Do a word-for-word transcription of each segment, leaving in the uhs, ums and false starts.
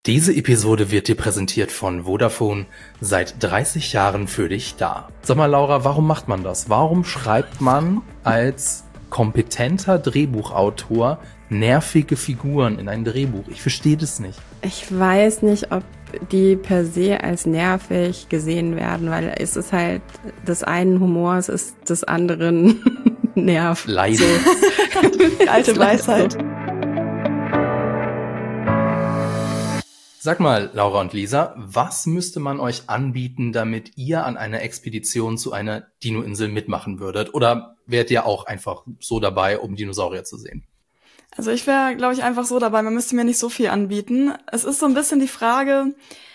Diese Episode wird dir präsentiert von Vodafone, seit dreißig Jahren für dich da. Sag mal, Laura, warum macht man das? Warum schreibt man als kompetenter Drehbuchautor nervige Figuren in ein Drehbuch? Ich verstehe das nicht. Ich weiß nicht, ob die per se als nervig gesehen werden, weil es ist halt des einen Humor, es ist des anderen Nerv. Leider. Die alte Weisheit. Sag mal, Laura und Lisa, was müsste man euch anbieten, damit ihr an einer Expedition zu einer Dino-Insel mitmachen würdet? Oder wärt ihr auch einfach so dabei, um Dinosaurier zu sehen? Also ich wäre, glaube ich, einfach so dabei. Man müsste mir nicht so viel anbieten. Es ist so ein bisschen die Frage,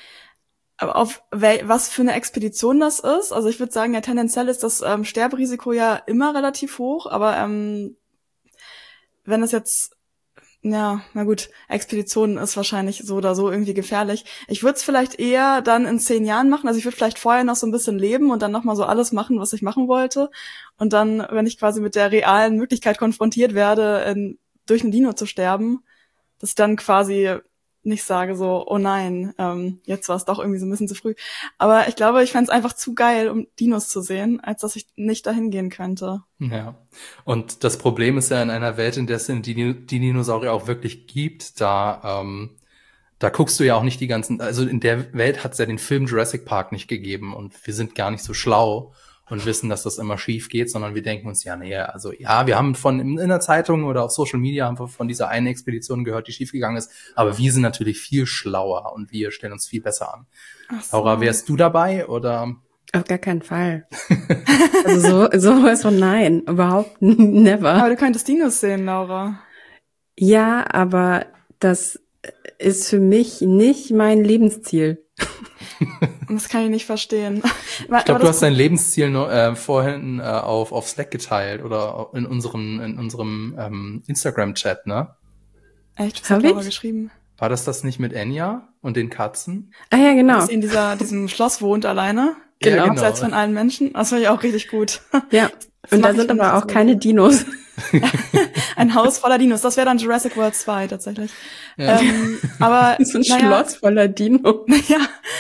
auf wel- was für eine Expedition das ist. Also ich würde sagen, ja, tendenziell ist das ähm, Sterberisiko ja immer relativ hoch. Aber ähm, wenn es jetzt... Ja, na gut, Expeditionen ist wahrscheinlich so oder so irgendwie gefährlich. Ich würde es vielleicht eher dann in zehn Jahren machen. Also ich würde vielleicht vorher noch so ein bisschen leben und dann nochmal so alles machen, was ich machen wollte. Und dann, wenn ich quasi mit der realen Möglichkeit konfrontiert werde, in, durch einen Dino zu sterben, dass ich dann quasi nicht sage so, oh nein, ähm, jetzt war es doch irgendwie so ein bisschen zu früh. Aber ich glaube, ich fände es einfach zu geil, um Dinos zu sehen, als dass ich nicht dahin gehen könnte. Ja, und das Problem ist ja in einer Welt, in der es die, die Dinosaurier auch wirklich gibt, da ähm, da guckst du ja auch nicht die ganzen, also in der Welt hat es ja den Film Jurassic Park nicht gegeben und wir sind gar nicht so schlau und wissen, dass das immer schief geht, sondern wir denken uns, ja, nee, also ja, wir haben von in der Zeitung oder auf Social Media haben wir von dieser einen Expedition gehört, die schief gegangen ist, aber wir sind natürlich viel schlauer und wir stellen uns viel besser an. Ach so. Laura, wärst du dabei oder? Auf gar keinen Fall. Also so sowas von nein, überhaupt never. Aber du könntest Dinos sehen, Laura. Ja, aber das ist für mich nicht mein Lebensziel. Das kann ich nicht verstehen. Ich glaube, du hast dein Lebensziel noch, äh, vorhin äh, auf auf Slack geteilt oder in unserem in unserem ähm, Instagram-Chat, ne? Echt? Was hat Laura geschrieben? War das das nicht mit Enya und den Katzen? Ah ja, genau. Dass sie in dieser diesem Schloss wohnt alleine. Genau. Genau. Abseits von allen Menschen. Das finde ich auch richtig gut. Ja. Das und da sind aber auch keine Dinos. Ein Haus voller Dinos. Das wäre dann Jurassic World zwei tatsächlich. Ja. Ähm, aber so ein naja, Schloss voller Dinos. Ja.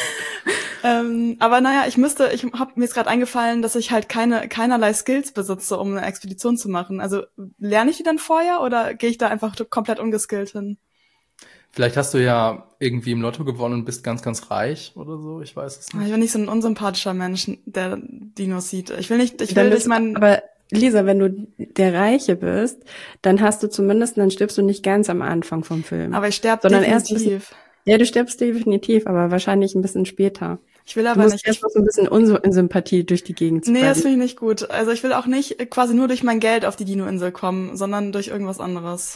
ähm, aber naja, ich müsste, ich hab mir ist gerade eingefallen, dass ich halt keine keinerlei Skills besitze, um eine Expedition zu machen. Also lerne ich die dann vorher oder gehe ich da einfach komplett ungeskillt hin? Vielleicht hast du ja irgendwie im Lotto gewonnen und bist ganz, ganz reich oder so. Ich weiß es nicht. Ich bin nicht so ein unsympathischer Mensch, der Dinos sieht. Ich will nicht, ich will nicht meinen... Aber Lisa, wenn du der Reiche bist, dann hast du zumindest, dann stirbst du nicht ganz am Anfang vom Film. Aber ich sterbe sondern definitiv. Erst ein bisschen, ja, du stirbst definitiv, aber wahrscheinlich ein bisschen später. Ich will aber du musst nicht. erst mal so ein bisschen Unsympathie durch die Gegend Nee, das finde ich nicht gut. Also ich will auch nicht quasi nur durch mein Geld auf die Dino-Insel kommen, sondern durch irgendwas anderes.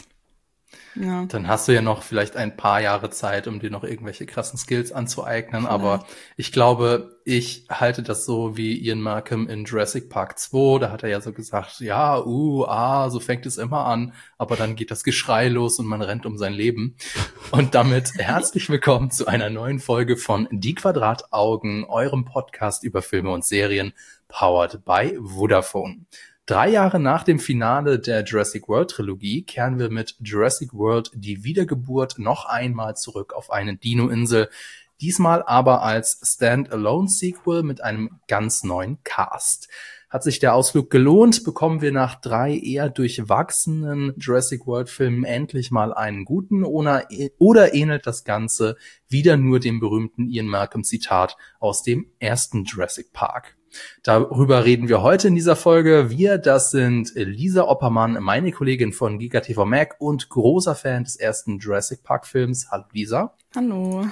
Ja. Dann hast du ja noch vielleicht ein paar Jahre Zeit, um dir noch irgendwelche krassen Skills anzueignen. Vielleicht. Aber ich glaube, ich halte das so wie Ian Malcolm in Jurassic Park zwei. Da hat er ja so gesagt, ja, uh, ah, so fängt es immer an. Aber dann geht das Geschrei los und man rennt um sein Leben. Und damit herzlich willkommen zu einer neuen Folge von Die Quadrataugen, eurem Podcast über Filme und Serien, powered by Vodafone. Drei Jahre nach dem Finale der Jurassic World Trilogie kehren wir mit Jurassic World die Wiedergeburt noch einmal zurück auf eine Dino-Insel, diesmal aber als Stand-Alone-Sequel mit einem ganz neuen Cast. Hat sich der Ausflug gelohnt, bekommen wir nach drei eher durchwachsenen Jurassic World-Filmen endlich mal einen guten oder, oder ähnelt das Ganze wieder nur dem berühmten Ian Malcolm-Zitat aus dem ersten Jurassic Park. Darüber reden wir heute in dieser Folge. Wir, das sind Lisa Oppermann, meine Kollegin von GigaTV Mac und großer Fan des ersten Jurassic Park Films. Hallo Lisa. Hallo.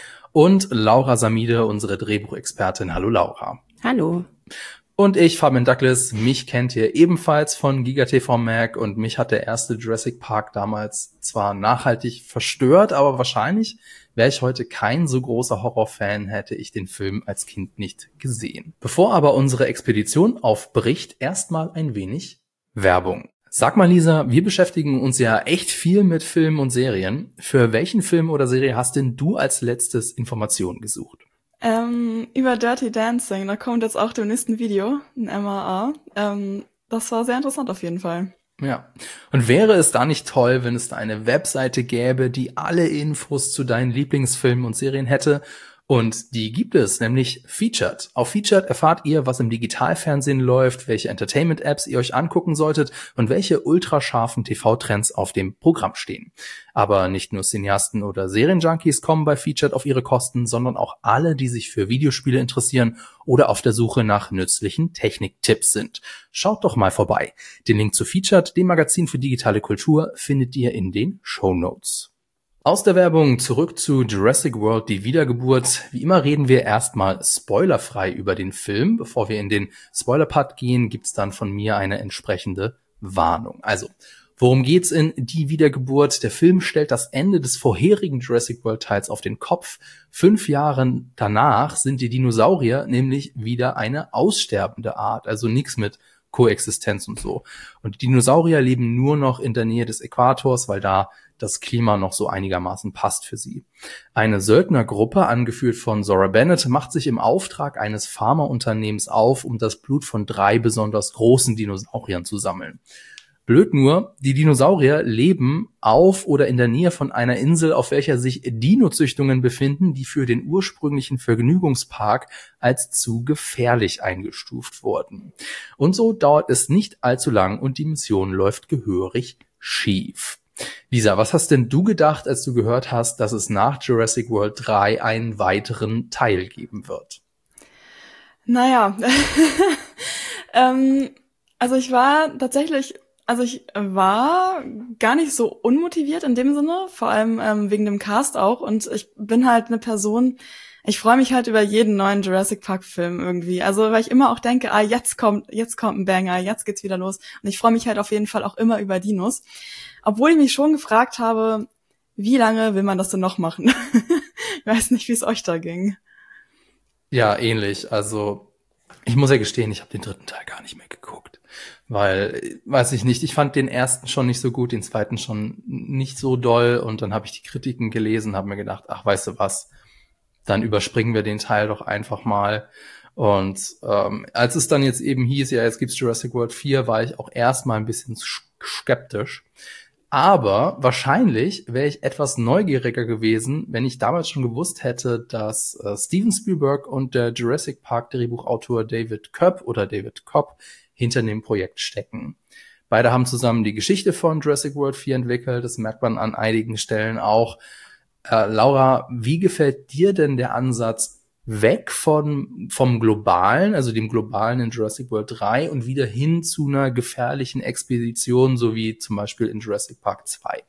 Und Laura Samide, unsere Drehbuchexpertin. Hallo Laura. Hallo. Und ich, Fabian Douglas, mich kennt ihr ebenfalls von GigaTV Mac und mich hat der erste Jurassic Park damals zwar nachhaltig verstört, aber wahrscheinlich wäre ich heute kein so großer Horrorfan, hätte ich den Film als Kind nicht gesehen. Bevor aber unsere Expedition aufbricht, erstmal ein wenig Werbung. Sag mal, Lisa, wir beschäftigen uns ja echt viel mit Filmen und Serien. Für welchen Film oder Serie hast denn du als letztes Informationen gesucht? Ähm, über Dirty Dancing, da kommt jetzt auch dem nächsten Video, ein M A A. Ähm, das war sehr interessant auf jeden Fall. Ja. Und wäre es da nicht toll, wenn es da eine Webseite gäbe, die alle Infos zu deinen Lieblingsfilmen und Serien hätte? Und die gibt es, nämlich Featured. Auf Featured erfahrt ihr, was im Digitalfernsehen läuft, welche Entertainment-Apps ihr euch angucken solltet und welche ultrascharfen T V-Trends auf dem Programm stehen. Aber nicht nur Cineasten oder Serienjunkies kommen bei Featured auf ihre Kosten, sondern auch alle, die sich für Videospiele interessieren oder auf der Suche nach nützlichen Techniktipps sind. Schaut doch mal vorbei. Den Link zu Featured, dem Magazin für digitale Kultur, findet ihr in den Shownotes. Aus der Werbung zurück zu Jurassic World, die Wiedergeburt. Wie immer reden wir erstmal spoilerfrei über den Film. Bevor wir in den Spoiler-Part gehen, gibt's dann von mir eine entsprechende Warnung. Also, worum geht's in Die Wiedergeburt? Der Film stellt das Ende des vorherigen Jurassic World-Teils auf den Kopf. Fünf Jahre danach sind die Dinosaurier nämlich wieder eine aussterbende Art. Also nichts mit Koexistenz und so. Und die Dinosaurier leben nur noch in der Nähe des Äquators, weil da das Klima noch so einigermaßen passt für sie. Eine Söldnergruppe, angeführt von Zora Bennett, macht sich im Auftrag eines Pharmaunternehmens auf, um das Blut von drei besonders großen Dinosauriern zu sammeln. Blöd nur, die Dinosaurier leben auf oder in der Nähe von einer Insel, auf welcher sich Dinozüchtungen befinden, die für den ursprünglichen Vergnügungspark als zu gefährlich eingestuft wurden. Und so dauert es nicht allzu lang und die Mission läuft gehörig schief. Lisa, was hast denn du gedacht, als du gehört hast, dass es nach Jurassic World drei einen weiteren Teil geben wird? Naja, ähm, also ich war tatsächlich, also ich war gar nicht so unmotiviert in dem Sinne, vor allem ähm, wegen dem Cast auch. Und ich bin halt eine Person, ich freue mich halt über jeden neuen Jurassic Park Film irgendwie. Also weil ich immer auch denke, ah, jetzt kommt, jetzt kommt ein Banger, jetzt geht's wieder los. Und ich freue mich halt auf jeden Fall auch immer über Dinos. Obwohl ich mich schon gefragt habe, wie lange will man das denn noch machen? Ich weiß nicht, wie es euch da ging. Ja, ähnlich. Also ich muss ja gestehen, ich habe den dritten Teil gar nicht mehr geguckt. Weil, weiß ich nicht, ich fand den ersten schon nicht so gut, den zweiten schon nicht so doll. Und dann habe ich die Kritiken gelesen, habe mir gedacht, ach, weißt du was, dann überspringen wir den Teil doch einfach mal. Und ähm, als es dann jetzt eben hieß, ja, jetzt gibt's Jurassic World vier, war ich auch erstmal ein bisschen skeptisch. Aber wahrscheinlich wäre ich etwas neugieriger gewesen, wenn ich damals schon gewusst hätte, dass äh, Steven Spielberg und der Jurassic Park Drehbuchautor David Koepp oder David Kopp hinter dem Projekt stecken. Beide haben zusammen die Geschichte von Jurassic World vier entwickelt, das merkt man an einigen Stellen auch. Äh, Laura, wie gefällt dir denn der Ansatz weg von vom globalen, also dem globalen in Jurassic World drei und wieder hin zu einer gefährlichen Expedition, so wie zum Beispiel in Jurassic Park zwei?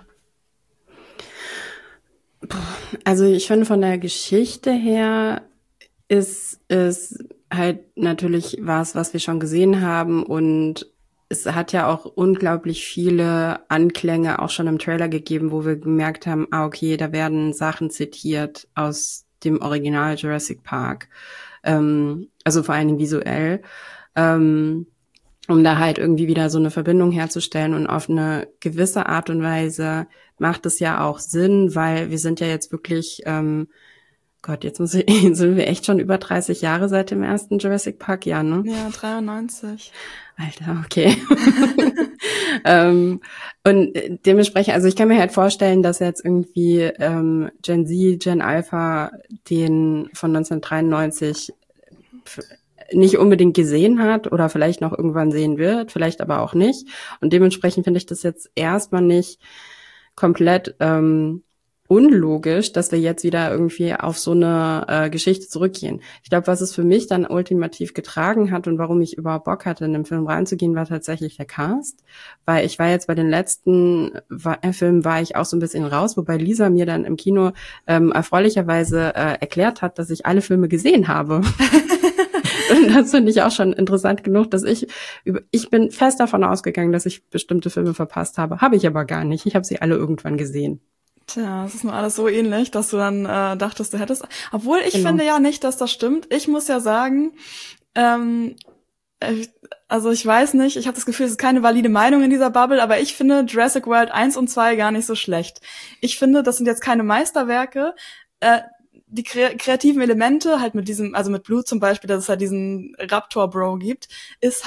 Also ich finde, von der Geschichte her ist es halt natürlich was, was wir schon gesehen haben, und es hat ja auch unglaublich viele Anklänge auch schon im Trailer gegeben, wo wir gemerkt haben, ah okay, da werden Sachen zitiert aus dem Original Jurassic Park, ähm, also vor allen Dingen visuell, ähm, um da halt irgendwie wieder so eine Verbindung herzustellen, und auf eine gewisse Art und Weise macht es ja auch Sinn, weil wir sind ja jetzt wirklich, ähm, Gott, jetzt muss ich, sind wir echt schon über dreißig Jahre seit dem ersten Jurassic Park, ja, ne? Ja, dreiundneunzig. Alter, okay. ähm, und dementsprechend, also ich kann mir halt vorstellen, dass jetzt irgendwie ähm, Gen Z, Gen Alpha den von neunzehnhundertdreiundneunzig nicht unbedingt gesehen hat oder vielleicht noch irgendwann sehen wird, vielleicht aber auch nicht. Und dementsprechend finde ich das jetzt erstmal nicht komplett ähm, unlogisch, dass wir jetzt wieder irgendwie auf so eine äh, Geschichte zurückgehen. Ich glaube, was es für mich dann ultimativ getragen hat und warum ich überhaupt Bock hatte, in den Film reinzugehen, war tatsächlich der Cast. Weil ich war jetzt bei den letzten war, äh, Filmen war ich auch so ein bisschen raus, wobei Lisa mir dann im Kino ähm, erfreulicherweise äh, erklärt hat, dass ich alle Filme gesehen habe. Und das finde ich auch schon interessant genug, dass ich, ich bin fest davon ausgegangen, dass ich bestimmte Filme verpasst habe. Habe ich aber gar nicht. Ich habe sie alle irgendwann gesehen. Tja, es ist nur alles so ähnlich, dass du dann äh, dachtest, du hättest. Obwohl ich Genau. finde ja nicht, dass das stimmt. Ich muss ja sagen, ähm, ich, also ich weiß nicht, ich habe das Gefühl, es ist keine valide Meinung in dieser Bubble, aber ich finde Jurassic World eins und zwei gar nicht so schlecht. Ich finde, das sind jetzt keine Meisterwerke. Äh, die kre- kreativen Elemente, halt mit diesem, also mit Blue zum Beispiel, dass es halt diesen Raptor-Bro gibt, ist halt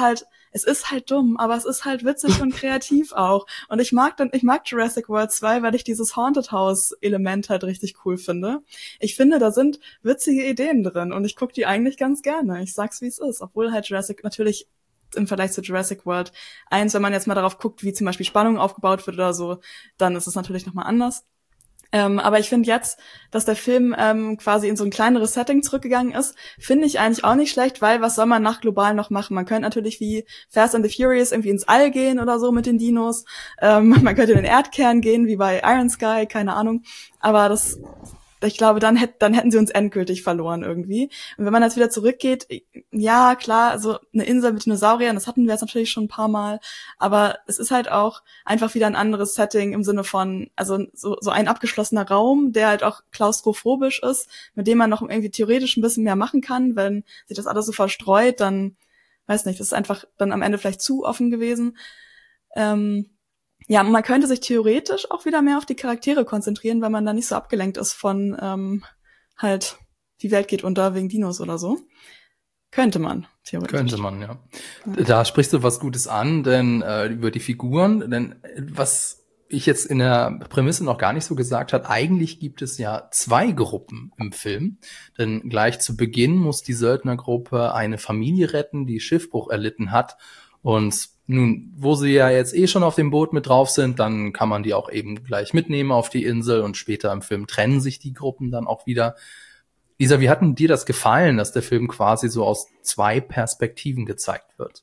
es ist halt dumm, aber es ist halt witzig und kreativ auch. Und ich mag dann, ich mag Jurassic World zwei, weil ich dieses Haunted House Element halt richtig cool finde. Ich finde, da sind witzige Ideen drin und ich gucke die eigentlich ganz gerne. Ich sag's, wie es ist. Obwohl halt Jurassic natürlich im Vergleich zu Jurassic World eins, wenn man jetzt mal darauf guckt, wie zum Beispiel Spannung aufgebaut wird oder so, dann ist es natürlich nochmal anders. Ähm, aber ich finde jetzt, dass der Film ähm, quasi in so ein kleineres Setting zurückgegangen ist, finde ich eigentlich auch nicht schlecht, weil was soll man nach global noch machen? Man könnte natürlich wie Fast and the Furious irgendwie ins All gehen oder so mit den Dinos. Ähm, man könnte in den Erdkern gehen, wie bei Iron Sky, keine Ahnung. Aber das, ich glaube, dann, hätt, dann hätten sie uns endgültig verloren irgendwie. Und wenn man jetzt wieder zurückgeht, ja, klar, also eine Insel mit Dinosauriern, das hatten wir jetzt natürlich schon ein paar Mal, aber es ist halt auch einfach wieder ein anderes Setting im Sinne von, also so, so ein abgeschlossener Raum, der halt auch klaustrophobisch ist, mit dem man noch irgendwie theoretisch ein bisschen mehr machen kann. Wenn sich das alles so verstreut, dann, weiß nicht, das ist einfach dann am Ende vielleicht zu offen gewesen. Ähm, Ja, man könnte sich theoretisch auch wieder mehr auf die Charaktere konzentrieren, weil man da nicht so abgelenkt ist von ähm, halt, die Welt geht unter wegen Dinos oder so. Könnte man, theoretisch. Könnte man, ja. ja. Da sprichst du was Gutes an, denn äh, über die Figuren, denn was ich jetzt in der Prämisse noch gar nicht so gesagt habe, eigentlich gibt es ja zwei Gruppen im Film, denn gleich zu Beginn muss die Söldnergruppe eine Familie retten, die Schiffbruch erlitten hat. Und nun, wo sie ja jetzt eh schon auf dem Boot mit drauf sind, dann kann man die auch eben gleich mitnehmen auf die Insel und später im Film trennen sich die Gruppen dann auch wieder. Lisa, wie hat denn dir das gefallen, dass der Film quasi so aus zwei Perspektiven gezeigt wird?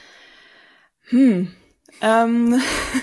Hm, ähm,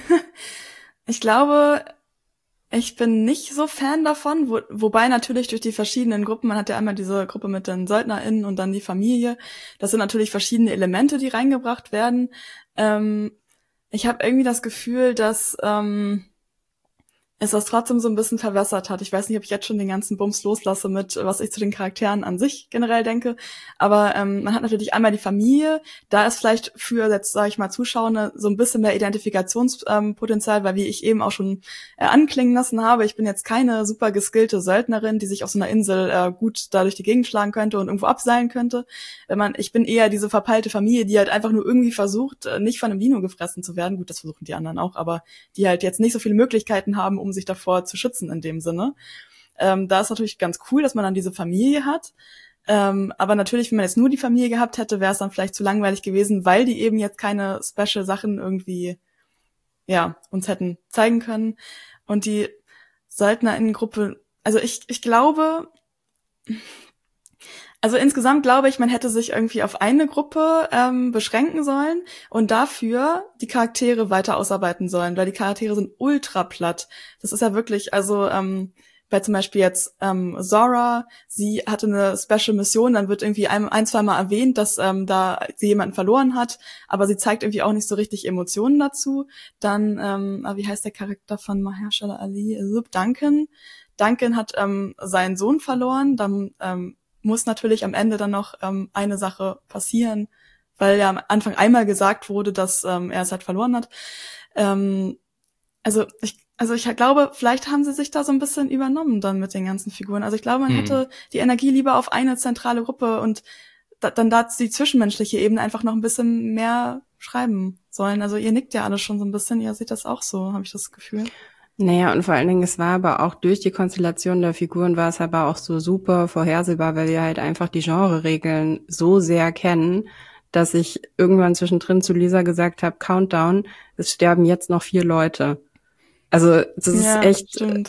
ich glaube, ich bin nicht so Fan davon, wo, wobei natürlich durch die verschiedenen Gruppen, man hat ja einmal diese Gruppe mit den SöldnerInnen und dann die Familie, das sind natürlich verschiedene Elemente, die reingebracht werden. Ähm, ich habe irgendwie das Gefühl, dass ähm, es das trotzdem so ein bisschen verwässert hat. Ich weiß nicht, ob ich jetzt schon den ganzen Bums loslasse mit, was ich zu den Charakteren an sich generell denke, aber ähm, man hat natürlich einmal die Familie, da ist vielleicht für, jetzt sage ich mal, Zuschauer so ein bisschen mehr Identifikationspotenzial, ähm, weil wie ich eben auch schon äh, anklingen lassen habe, ich bin jetzt keine super geskillte Söldnerin, die sich auf so einer Insel äh, gut da durch die Gegend schlagen könnte und irgendwo abseilen könnte. Wenn man, ich bin eher diese verpeilte Familie, die halt einfach nur irgendwie versucht, äh, nicht von einem Dino gefressen zu werden. Gut, das versuchen die anderen auch, aber die halt jetzt nicht so viele Möglichkeiten haben, um sich davor zu schützen in dem Sinne. Ähm, da ist natürlich ganz cool, dass man dann diese Familie hat. Ähm, aber natürlich, wenn man jetzt nur die Familie gehabt hätte, wäre es dann vielleicht zu langweilig gewesen, weil die eben jetzt keine Special-Sachen irgendwie, ja, uns hätten zeigen können. Und die SöldnerInnen-Gruppe, also ich, ich glaube, also insgesamt glaube ich, man hätte sich irgendwie auf eine Gruppe ähm, beschränken sollen und dafür die Charaktere weiter ausarbeiten sollen, weil die Charaktere sind ultra platt. Das ist ja wirklich, also ähm, bei zum Beispiel jetzt ähm, Zora, sie hatte eine Special Mission, dann wird irgendwie ein, ein zwei Mal erwähnt, dass ähm, da sie jemanden verloren hat, aber sie zeigt irgendwie auch nicht so richtig Emotionen dazu. Dann, ähm, wie heißt der Charakter von Mahershala Ali? Duncan. Duncan hat ähm, seinen Sohn verloren, dann ähm, muss natürlich am Ende dann noch ähm, eine Sache passieren, weil ja am Anfang einmal gesagt wurde, dass ähm, er es halt verloren hat. Ähm, also ich also ich glaube, vielleicht haben sie sich da so ein bisschen übernommen dann mit den ganzen Figuren. Also ich glaube, man hm. hätte die Energie lieber auf eine zentrale Gruppe und da, dann da die zwischenmenschliche Ebene einfach noch ein bisschen mehr schreiben sollen. Also ihr nickt ja alle schon so ein bisschen, ihr seht das auch so, habe ich das Gefühl. Naja, und vor allen Dingen, es war aber auch durch die Konstellation der Figuren war es aber auch so super vorhersehbar, weil wir halt einfach die Genre-Regeln so sehr kennen, dass ich irgendwann zwischendrin zu Lisa gesagt habe, Countdown, es sterben jetzt noch vier Leute. Also das ja, ist echt, stimmt.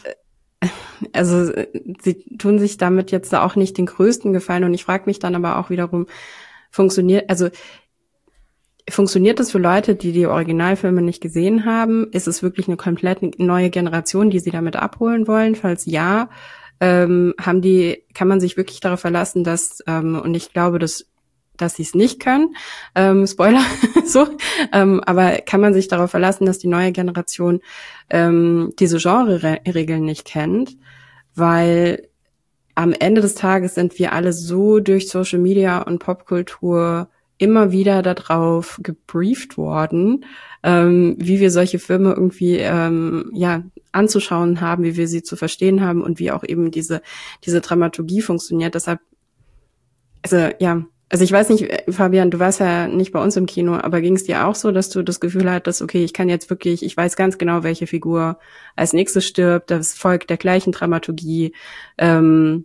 Also sie tun sich damit jetzt da auch nicht den größten Gefallen und ich frage mich dann aber auch wiederum, funktioniert, also funktioniert das für Leute, die die Originalfilme nicht gesehen haben? Ist es wirklich eine komplett neue Generation, die sie damit abholen wollen? Falls ja, ähm, haben die, kann man sich wirklich darauf verlassen, dass, ähm, und ich glaube, dass dass sie es nicht können, ähm, Spoiler, so, ähm, aber kann man sich darauf verlassen, dass die neue Generation ähm, diese Genre-Regeln nicht kennt, weil am Ende des Tages sind wir alle so durch Social Media und Popkultur immer wieder darauf gebrieft worden, ähm, wie wir solche Filme irgendwie ähm, ja anzuschauen haben, wie wir sie zu verstehen haben und wie auch eben diese diese Dramaturgie funktioniert. Deshalb, also ja, Also ich weiß nicht, Fabian, du warst ja nicht bei uns im Kino, aber ging es dir auch so, dass du das Gefühl hattest, okay, ich kann jetzt wirklich, ich weiß ganz genau, welche Figur als nächstes stirbt, das folgt der gleichen Dramaturgie. Ähm,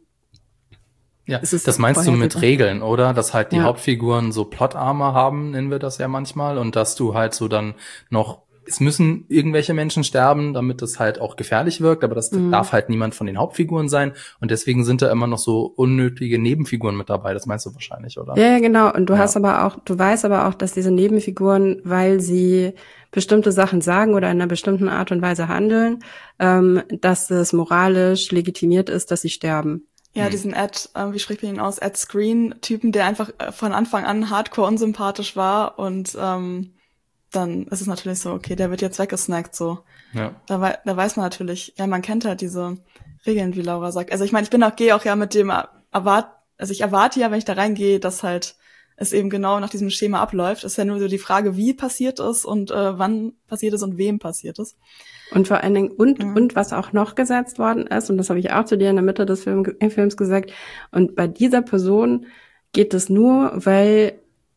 ja, das meinst du mit Regeln, oder? Dass halt die ja. Hauptfiguren so Plot-Armor haben, nennen wir das ja manchmal, und dass du halt so dann noch, es müssen irgendwelche Menschen sterben, damit das halt auch gefährlich wirkt, aber das mhm. darf halt niemand von den Hauptfiguren sein, und deswegen sind da immer noch so unnötige Nebenfiguren mit dabei, das meinst du wahrscheinlich, oder? Ja, ja, genau, und du ja. hast aber auch, du weißt aber auch, dass diese Nebenfiguren, weil sie bestimmte Sachen sagen oder in einer bestimmten Art und Weise handeln, ähm, dass es moralisch legitimiert ist, dass sie sterben. Ja, diesen Ed, äh, wie spricht man ihn aus, Ed Screen-Typen, der einfach von Anfang an hardcore unsympathisch war, und ähm, dann ist es natürlich so, okay, der wird jetzt weggesnackt, so. Ja. Da, wei- da weiß man natürlich, ja, man kennt halt diese Regeln, wie Laura sagt. Also ich meine, ich bin auch, gehe auch ja mit dem erwart, also ich erwarte ja, wenn ich da reingehe, dass halt es eben genau nach diesem Schema abläuft. Es ist ja nur so die Frage, wie passiert es und äh, wann passiert es und wem passiert es. Und vor allen Dingen, und, ja. und was auch noch gesetzt worden ist, und das habe ich auch zu dir in der Mitte des Film, Films gesagt, und bei dieser Person geht es nur, weil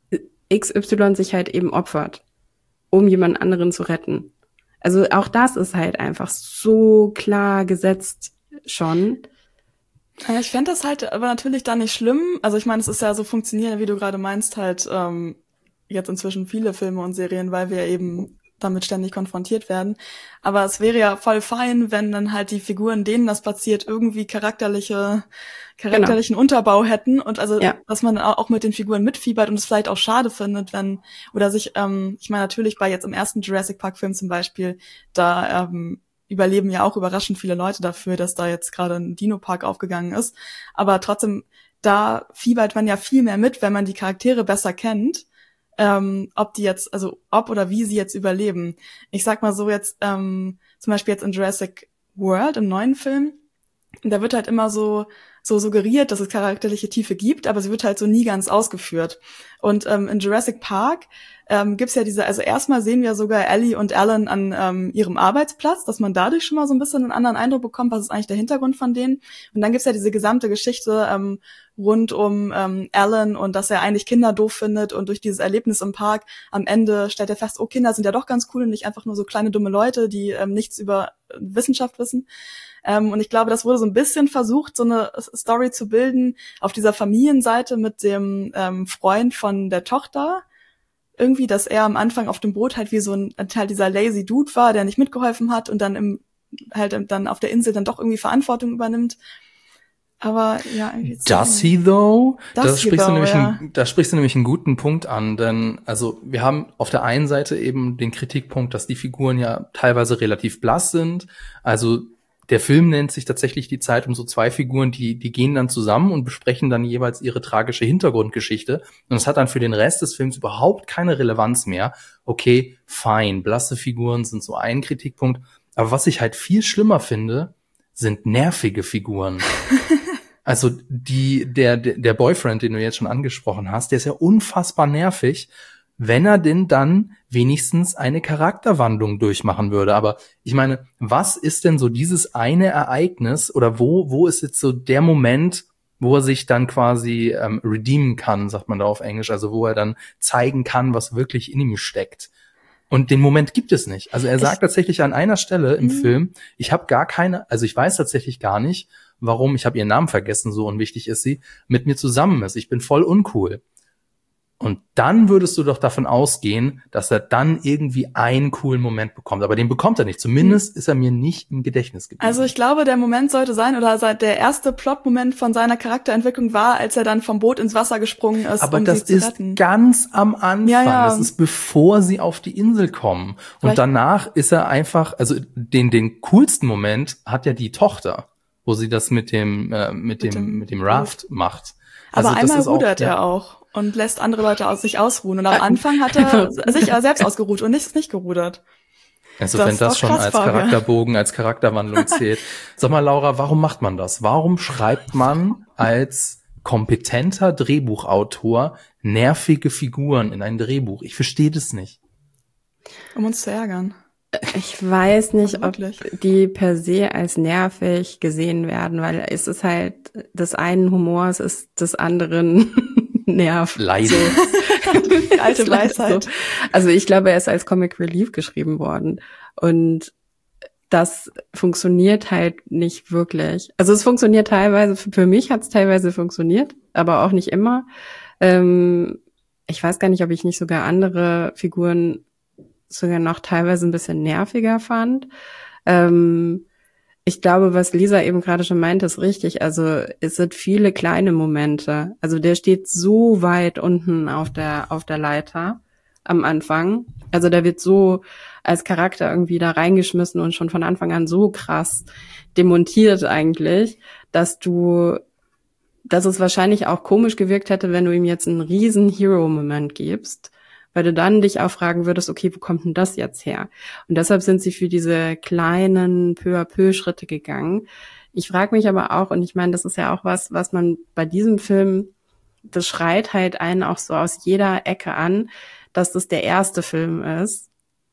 X Y sich halt eben opfert, um jemand anderen zu retten. Also auch das ist halt einfach so klar gesetzt schon. Ja, ich fände das halt aber natürlich da nicht schlimm. Also ich meine, es ist ja so funktionieren, wie du gerade meinst, halt ähm, jetzt inzwischen viele Filme und Serien, weil wir eben damit ständig konfrontiert werden. Aber es wäre ja voll fein, wenn dann halt die Figuren, denen das passiert, irgendwie charakterliche, charakterlichen genau. Unterbau hätten, und also, ja. dass man auch mit den Figuren mitfiebert und es vielleicht auch schade findet, wenn, oder sich, ähm, ich meine natürlich bei jetzt im ersten Jurassic Park Film zum Beispiel, da ähm, überleben ja auch überraschend viele Leute dafür, dass da jetzt gerade ein Dino-Park aufgegangen ist. Aber trotzdem, da fiebert man ja viel mehr mit, wenn man die Charaktere besser kennt. Ähm, ob die jetzt, also ob oder wie sie jetzt überleben. Ich sag mal so jetzt, ähm, zum Beispiel jetzt in Jurassic World, im neuen Film, da wird halt immer so so suggeriert, dass es charakterliche Tiefe gibt, aber sie wird halt so nie ganz ausgeführt. Und ähm, in Jurassic Park ähm, gibt's ja diese, also erstmal sehen wir sogar Ellie und Alan an ähm, ihrem Arbeitsplatz, dass man dadurch schon mal so ein bisschen einen anderen Eindruck bekommt, was ist eigentlich der Hintergrund von denen. Und dann gibt's ja diese gesamte Geschichte ähm, rund um ähm, Alan und dass er eigentlich Kinder doof findet, und durch dieses Erlebnis im Park am Ende stellt er fest, oh, Kinder sind ja doch ganz cool und nicht einfach nur so kleine dumme Leute, die ähm, nichts über Wissenschaft wissen. Ähm, und ich glaube, das wurde so ein bisschen versucht, so eine Story zu bilden auf dieser Familienseite mit dem ähm, Freund von der Tochter. Irgendwie, dass er am Anfang auf dem Boot halt wie so ein halt dieser lazy Dude war, der nicht mitgeholfen hat und dann im halt dann auf der Insel dann doch irgendwie Verantwortung übernimmt. Aber ja, irgendwie Does he though? Does Da he sprichst though, du nämlich ja. einen, da sprichst du nämlich einen guten Punkt an, denn also wir haben auf der einen Seite eben den Kritikpunkt, dass die Figuren ja teilweise relativ blass sind. Also der Film nennt sich tatsächlich Die Zeit um so zwei Figuren, die die gehen dann zusammen und besprechen dann jeweils ihre tragische Hintergrundgeschichte. Und es hat dann für den Rest des Films überhaupt keine Relevanz mehr. Okay, fine, blasse Figuren sind so ein Kritikpunkt. Aber was ich halt viel schlimmer finde, sind nervige Figuren. Also die der der Boyfriend, den du jetzt schon angesprochen hast, der ist ja unfassbar nervig, wenn er denn dann wenigstens eine Charakterwandlung durchmachen würde. Aber ich meine, was ist denn so dieses eine Ereignis oder wo wo ist jetzt so der Moment, wo er sich dann quasi ähm, redeemen kann, sagt man da auf Englisch, also wo er dann zeigen kann, was wirklich in ihm steckt. Und den Moment gibt es nicht. Also er sagt ich, tatsächlich an einer Stelle im Film, ich habe gar keine, also ich weiß tatsächlich gar nicht, warum, ich habe ihren Namen vergessen, so unwichtig ist sie, mit mir zusammen ist. Ich bin voll uncool. Und dann würdest du doch davon ausgehen, dass er dann irgendwie einen coolen Moment bekommt. Aber den bekommt er nicht. Zumindest ist er mir nicht im Gedächtnis geblieben. Also ich glaube, der Moment sollte sein, oder der erste Plot-Moment von seiner Charakterentwicklung war, als er dann vom Boot ins Wasser gesprungen ist, aber um das sie zu ist retten. Ganz am Anfang. Ja, ja. Das ist bevor sie auf die Insel kommen. Und Vielleicht danach ist er einfach, also den den coolsten Moment hat ja die Tochter, wo sie das mit dem äh, mit, mit dem, dem mit dem Raft macht. Also aber das einmal ist auch, rudert ja. er auch und lässt andere Leute aus sich ausruhen. Und am Anfang hat er sich selbst ausgeruht und nicht, nicht gerudert. Also Das wenn ist das doch schon krass, als Fabian. Charakterbogen, als Charakterwandlung zählt. Sag mal, Laura, warum macht man das? Warum schreibt man als kompetenter Drehbuchautor nervige Figuren in ein Drehbuch? Ich verstehe das nicht. Um uns zu ärgern. Ich weiß nicht, Also ob wirklich. die per se als nervig gesehen werden, weil es ist halt des einen Humors, ist des anderen Nerv. Leider. So. Die alte Weisheit. So. Also ich glaube, er ist als Comic Relief geschrieben worden. Und das funktioniert halt nicht wirklich. Also es funktioniert teilweise, für mich hat es teilweise funktioniert, aber auch nicht immer. Ähm, ich weiß gar nicht, ob ich nicht sogar andere Figuren sogar noch teilweise ein bisschen nerviger fand. Ähm, ich glaube, was Lisa eben gerade schon meinte, ist richtig. Also es sind viele kleine Momente. Also der steht so weit unten auf der auf der Leiter am Anfang. Also der wird so als Charakter irgendwie da reingeschmissen und schon von Anfang an so krass demontiert eigentlich, dass du, dass es wahrscheinlich auch komisch gewirkt hätte, wenn du ihm jetzt einen riesen Hero-Moment gibst, weil du dann dich auch fragen würdest, okay, wo kommt denn das jetzt her? Und deshalb sind sie für diese kleinen peu-à-peu-Schritte gegangen. Ich frage mich aber auch, und ich meine, das ist ja auch was, was man bei diesem Film, das schreit halt einen auch so aus jeder Ecke an, dass das der erste Film ist.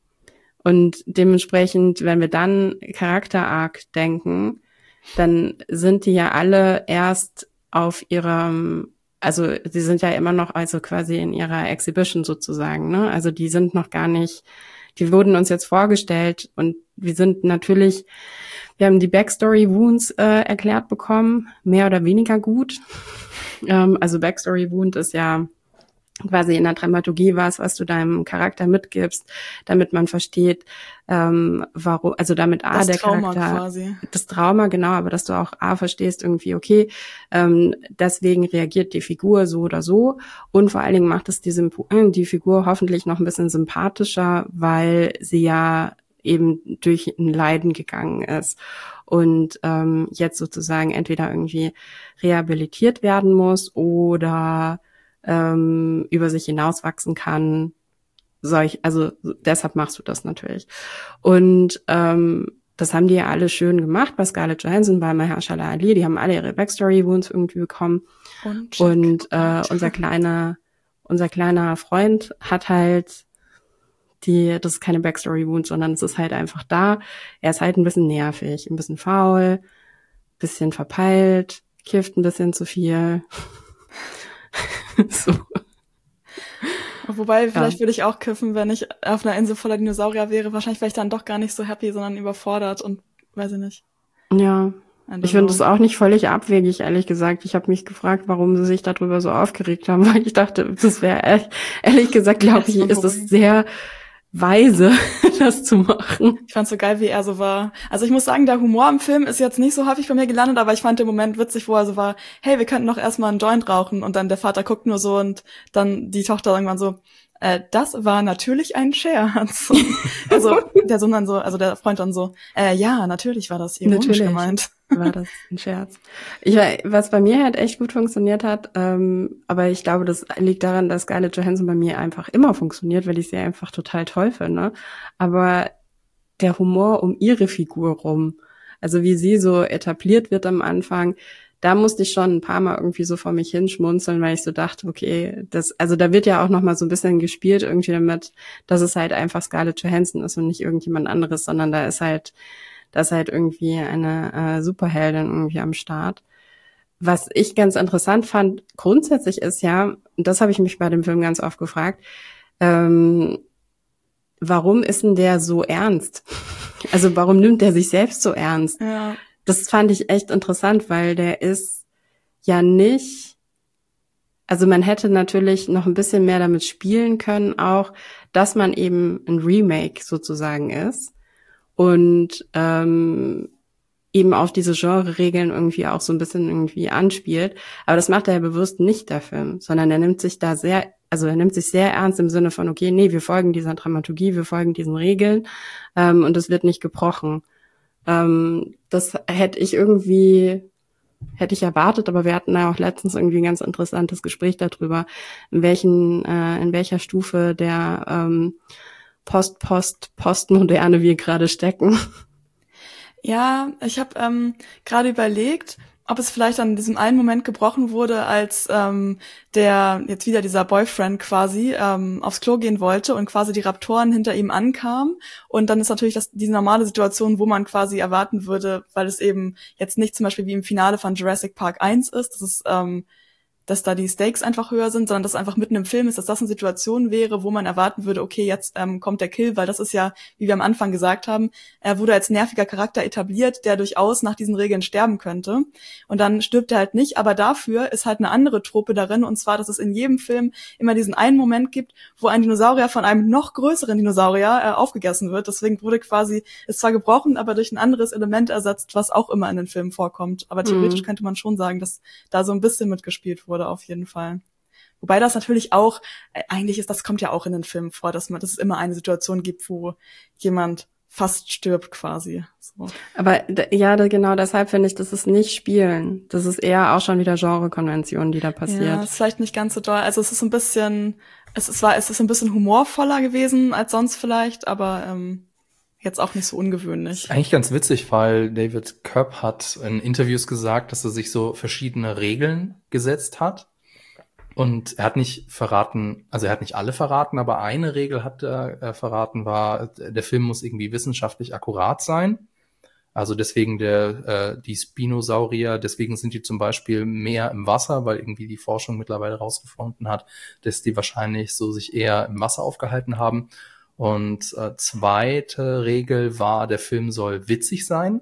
Und dementsprechend, wenn wir dann Charakter-Arc denken, dann sind die ja alle erst auf ihrem, also sie sind ja immer noch also quasi in ihrer Exhibition sozusagen, ne? Also die sind noch gar nicht, die wurden uns jetzt vorgestellt und wir sind natürlich, wir haben die Backstory Wounds äh, erklärt bekommen, mehr oder weniger gut. Ähm, also Backstory Wound ist ja quasi in der Dramaturgie was, was du deinem Charakter mitgibst, damit man versteht, ähm, warum, also damit A, das der Trauma Charakter, quasi. Das Trauma, genau, aber dass du auch A, verstehst irgendwie, okay, ähm, deswegen reagiert die Figur so oder so und vor allen Dingen macht es die, Symp- die Figur hoffentlich noch ein bisschen sympathischer, weil sie ja eben durch ein Leiden gegangen ist und ähm, jetzt sozusagen entweder irgendwie rehabilitiert werden muss oder ähm, über sich hinauswachsen kann. Solch, also deshalb machst du das natürlich. Und ähm, das haben die ja alle schön gemacht bei Scarlett Johansson, bei Mahershala Ali. Die haben alle ihre Backstory-Wounds irgendwie bekommen. Und, Und äh, unser kleiner, unser kleiner Freund hat halt die, das ist keine Backstory-Wound, sondern es ist halt einfach da. Er ist halt ein bisschen nervig, ein bisschen faul, bisschen verpeilt, kifft ein bisschen zu viel. So. Wobei, vielleicht ja. würde ich auch kiffen, wenn ich auf einer Insel voller Dinosaurier wäre. Wahrscheinlich wäre ich dann doch gar nicht so happy, sondern überfordert und weiß ich nicht. Ja, ich finde das auch nicht völlig abwegig, ehrlich gesagt. Ich habe mich gefragt, warum sie sich darüber so aufgeregt haben, weil ich dachte, das wäre, ehrlich gesagt, glaube ich, ist es sehr weise, das zu machen. Ich fand's so geil, wie er so war. Also ich muss sagen, der Humor im Film ist jetzt nicht so häufig bei mir gelandet, aber ich fand den Moment witzig, wo er so war, hey, wir könnten doch erstmal einen Joint rauchen und dann der Vater guckt nur so und dann die Tochter irgendwann so, äh, das war natürlich ein Scherz. Also der Sohn dann so, also der Freund dann so, äh, ja, natürlich war das ironisch natürlich gemeint. War das ein Scherz. Ich, was bei mir halt echt gut funktioniert hat, ähm, aber ich glaube, das liegt daran, dass Scarlett Johansson bei mir einfach immer funktioniert, weil ich sie einfach total toll finde. Aber der Humor um ihre Figur rum, also wie sie so etabliert wird am Anfang, da musste ich schon ein paar Mal irgendwie so vor mich hinschmunzeln, weil ich so dachte, okay, das, also da wird ja auch noch mal so ein bisschen gespielt irgendwie damit, dass es halt einfach Scarlett Johansson ist und nicht irgendjemand anderes, sondern da ist halt Da ist halt irgendwie eine äh, Superheldin irgendwie am Start. Was ich ganz interessant fand, grundsätzlich ist ja, und das habe ich mich bei dem Film ganz oft gefragt, ähm, warum ist denn der so ernst? Also warum nimmt der sich selbst so ernst? Ja. Das fand ich echt interessant, weil der ist ja nicht, also man hätte natürlich noch ein bisschen mehr damit spielen können auch, dass man eben ein Remake sozusagen ist. Und ähm, eben auf diese Genre-Regeln irgendwie auch so ein bisschen irgendwie anspielt. Aber das macht er ja bewusst nicht, der Film, sondern er nimmt sich da sehr, also er nimmt sich sehr ernst im Sinne von, okay, nee, wir folgen dieser Dramaturgie, wir folgen diesen Regeln ähm, und es wird nicht gebrochen. Ähm, das hätte ich irgendwie, hätte ich erwartet, aber wir hatten ja auch letztens irgendwie ein ganz interessantes Gespräch darüber, in welchen, äh, in welcher Stufe der ähm, Post, Post, Postmoderne wir gerade stecken. Ja, ich habe ähm, gerade überlegt, ob es vielleicht an diesem einen Moment gebrochen wurde, als ähm, der, jetzt wieder dieser Boyfriend quasi, ähm, aufs Klo gehen wollte und quasi die Raptoren hinter ihm ankamen. Und dann ist natürlich das die normale Situation, wo man quasi erwarten würde, weil es eben jetzt nicht zum Beispiel wie im Finale von Jurassic Park eins ist, dass es ähm, dass da die Stakes einfach höher sind, sondern dass es einfach mitten im Film ist, dass das eine Situation wäre, wo man erwarten würde, okay, jetzt ähm, kommt der Kill, weil das ist ja, wie wir am Anfang gesagt haben, er wurde als nerviger Charakter etabliert, der durchaus nach diesen Regeln sterben könnte. Und dann stirbt er halt nicht, aber dafür ist halt eine andere Trope darin, und zwar, dass es in jedem Film immer diesen einen Moment gibt, wo ein Dinosaurier von einem noch größeren Dinosaurier äh, aufgegessen wird. Deswegen wurde quasi, ist zwar gebrochen, aber durch ein anderes Element ersetzt, was auch immer in den Filmen vorkommt. Aber theoretisch mhm. könnte man schon sagen, dass da so ein bisschen mitgespielt wurde. Wurde auf jeden Fall. Wobei das natürlich auch, äh, eigentlich ist, das kommt ja auch in den Filmen vor, dass man, dass es immer eine Situation gibt, wo jemand fast stirbt quasi. So. Aber ja, da, genau deshalb finde ich, das ist nicht Spielen. Das ist eher auch schon wieder Genrekonvention, die da passiert. Ja, ist vielleicht nicht ganz so doll. Also es ist ein bisschen, es ist, war, es ist ein bisschen humorvoller gewesen als sonst vielleicht, aber ähm, jetzt auch nicht so ungewöhnlich. Eigentlich ganz witzig, weil David Koepp hat in Interviews gesagt, dass er sich so verschiedene Regeln gesetzt hat. Und er hat nicht verraten, also er hat nicht alle verraten, aber eine Regel hat er äh, verraten, war, der Film muss irgendwie wissenschaftlich akkurat sein. Also deswegen der äh, die Spinosaurier, deswegen sind die zum Beispiel mehr im Wasser, weil irgendwie die Forschung mittlerweile rausgefunden hat, dass die wahrscheinlich so sich eher im Wasser aufgehalten haben. Und äh, zweite Regel war, der Film soll witzig sein.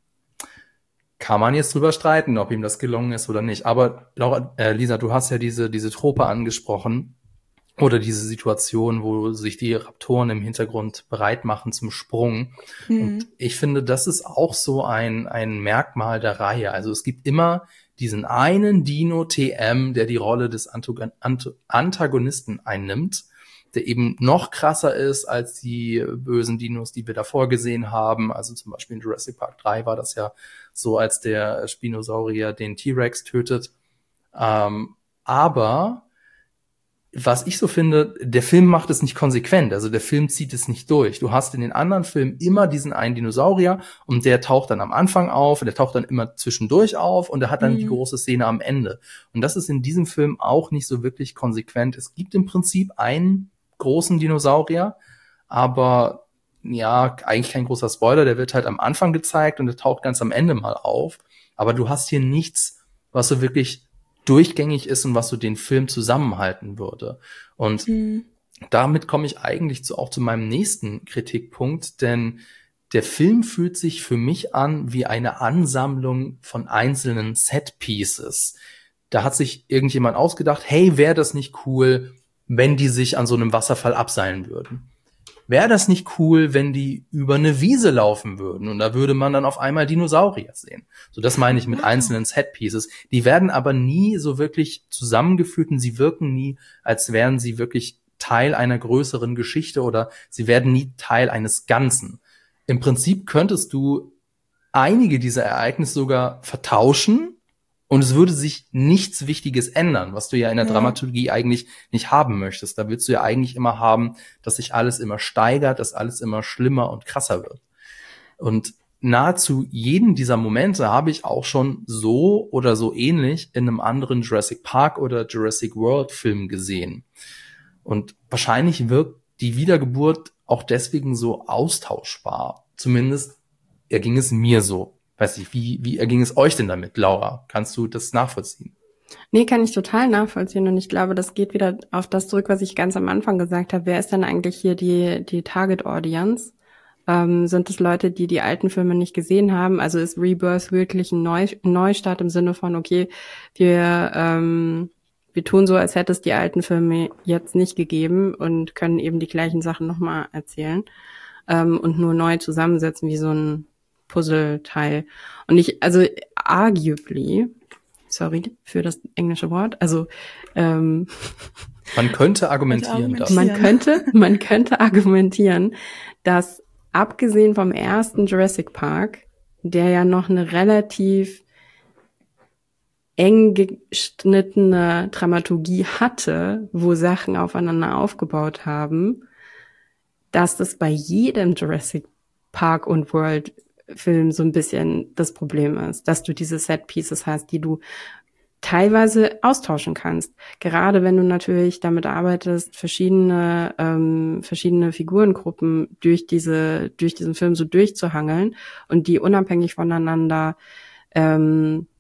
Kann man jetzt drüber streiten, ob ihm das gelungen ist oder nicht. Aber Laura, äh, Lisa, du hast ja diese diese Trope angesprochen oder diese Situation, wo sich die Raptoren im Hintergrund bereit machen zum Sprung. Mhm. Und ich finde, das ist auch so ein ein Merkmal der Reihe. Also es gibt immer diesen einen Dino T M, der die Rolle des Antagonisten einnimmt, der eben noch krasser ist als die bösen Dinos, die wir davor gesehen haben. Also zum Beispiel in Jurassic Park drei war das ja so, als der Spinosaurier den T-Rex tötet. Ähm, aber was ich so finde, der Film macht es nicht konsequent. Also der Film zieht es nicht durch. Du hast in den anderen Filmen immer diesen einen Dinosaurier und der taucht dann am Anfang auf und der taucht dann immer zwischendurch auf und der hat dann mhm. die große Szene am Ende. Und das ist in diesem Film auch nicht so wirklich konsequent. Es gibt im Prinzip einen großen Dinosaurier, aber ja, eigentlich kein großer Spoiler, der wird halt am Anfang gezeigt und der taucht ganz am Ende mal auf, aber du hast hier nichts, was so wirklich durchgängig ist und was so den Film zusammenhalten würde. Und mhm. damit komme ich eigentlich zu, auch zu meinem nächsten Kritikpunkt, denn der Film fühlt sich für mich an wie eine Ansammlung von einzelnen Set-Pieces. Da hat sich irgendjemand ausgedacht, hey, wäre das nicht cool, wenn die sich an so einem Wasserfall abseilen würden? Wäre das nicht cool, wenn die über eine Wiese laufen würden und da würde man dann auf einmal Dinosaurier sehen? So, das meine ich mit einzelnen Set-Pieces. Die werden aber nie so wirklich zusammengeführt und sie wirken nie, als wären sie wirklich Teil einer größeren Geschichte oder sie werden nie Teil eines Ganzen. Im Prinzip könntest du einige dieser Ereignisse sogar vertauschen und es würde sich nichts Wichtiges ändern, was du ja in der ja. Dramaturgie eigentlich nicht haben möchtest. Da willst du ja eigentlich immer haben, dass sich alles immer steigert, dass alles immer schlimmer und krasser wird. Und nahezu jeden dieser Momente habe ich auch schon so oder so ähnlich in einem anderen Jurassic Park oder Jurassic World Film gesehen. Und wahrscheinlich wirkt die Wiedergeburt auch deswegen so austauschbar. Zumindest erging es mir so. Weiß ich, wie, wie erging es euch denn damit, Laura? Kannst du das nachvollziehen? Nee, kann ich total nachvollziehen. Und ich glaube, das geht wieder auf das zurück, was ich ganz am Anfang gesagt habe. Wer ist denn eigentlich hier die, die Target Audience? Ähm, sind es Leute, die die alten Filme nicht gesehen haben? Also ist Rebirth wirklich ein Neu- Neustart im Sinne von, okay, wir, ähm, wir tun so, als hätte es die alten Filme jetzt nicht gegeben und können eben die gleichen Sachen nochmal erzählen, ähm, und nur neu zusammensetzen wie so ein Puzzleteil. Und ich, also arguably, sorry für das englische Wort, also ähm, man könnte argumentieren. Man könnte, man könnte argumentieren, dass abgesehen vom ersten Jurassic Park, der ja noch eine relativ eng geschnittene Dramaturgie hatte, wo Sachen aufeinander aufgebaut haben, dass das bei jedem Jurassic Park und World Film so ein bisschen das Problem ist, dass du diese Set-Pieces hast, die du teilweise austauschen kannst. Gerade wenn du natürlich damit arbeitest, verschiedene ähm, verschiedene Figurengruppen durch diese durch diesen Film so durchzuhangeln und die unabhängig voneinander ähm,